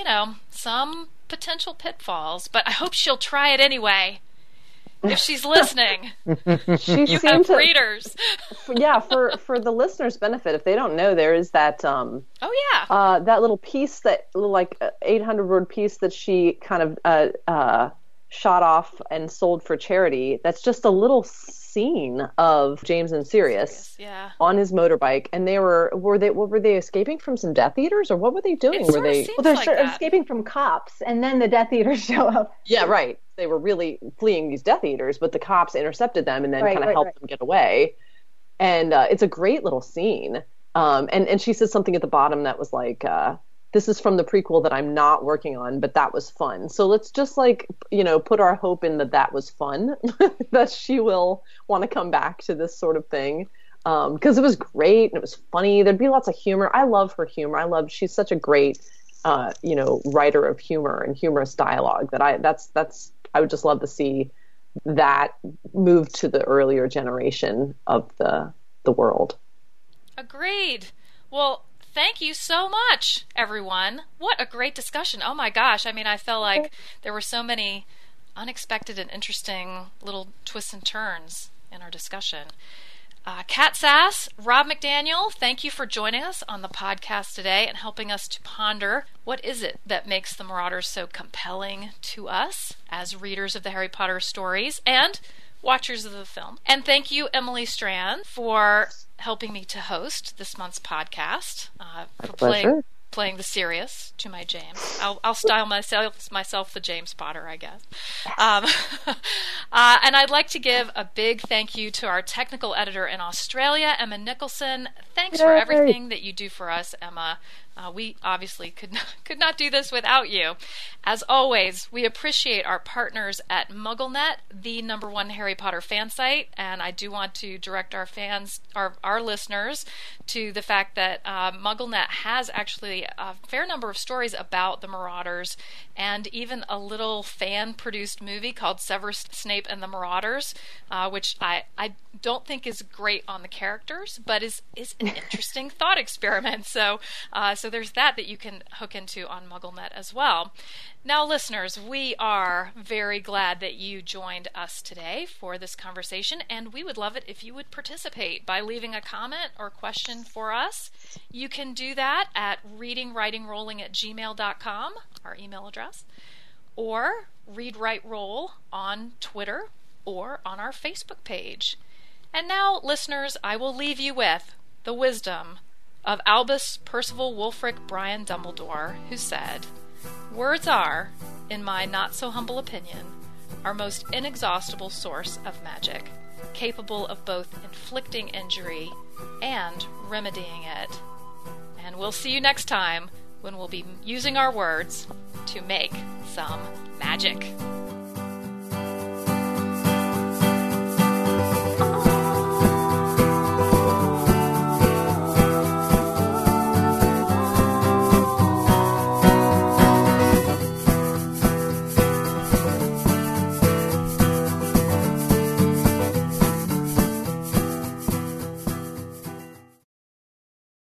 potential pitfalls. But I hope she'll try it anyway. If she's listening, you have readers. Yeah, for the listeners' benefit, if they don't know, there is that. That little piece, that little 800-word piece that she kind of shot off and sold for charity. That's just a little scene of James and Sirius on his motorbike, and were they escaping from some Death Eaters, or what were they doing? They're escaping from cops, and then the Death Eaters show up. Yeah, right. They were really fleeing these Death Eaters, but the cops intercepted them and then kind of helped them get away. And it's a great little scene. And she says something at the bottom that was like, this is from the prequel that I'm not working on, but that was fun. So let's just put our hope in that was fun, that she will want to come back to this sort of thing. Because it was great and it was funny. There'd be lots of humor. I love her humor. She's such a great, writer of humor and humorous dialogue that I would just love to see that move to the earlier generation of the world. Agreed. Well, thank you so much, everyone. What a great discussion. Oh my gosh. I mean, I felt like there were so many unexpected and interesting little twists and turns in our discussion. Kat Sass, Rob McDaniel, thank you for joining us on the podcast today and helping us to ponder what is it that makes the Marauders so compelling to us as readers of the Harry Potter stories and watchers of the film. And thank you, Emily Strand, for helping me to host this month's podcast, playing the Sirius to my James. I'll style myself the James Potter, I guess. And I'd like to give a big thank you to our technical editor in Australia, Emma Nicholson. Thanks for everything that you do for us, Emma. We obviously could not do this without you. As always, we appreciate our partners at MuggleNet, the #1 Harry Potter fan site, and I do want to direct our fans, our listeners, to the fact that MuggleNet has actually a fair number of stories about the Marauders, and even a little fan-produced movie called Severus Snape and the Marauders, which I don't think is great on the characters, but is an interesting thought experiment. So there's that you can hook into on MuggleNet as well. Now, listeners, we are very glad that you joined us today for this conversation, and we would love it if you would participate by leaving a comment or question for us. You can do that at readingwritingrolling@gmail.com, our email address, or readwriteroll on Twitter or on our Facebook page. And now, listeners, I will leave you with the wisdom of Albus Percival Wulfric Brian Dumbledore, who said, "Words are, in my not-so-humble opinion, our most inexhaustible source of magic, capable of both inflicting injury and remedying it." And we'll see you next time when we'll be using our words to make some magic.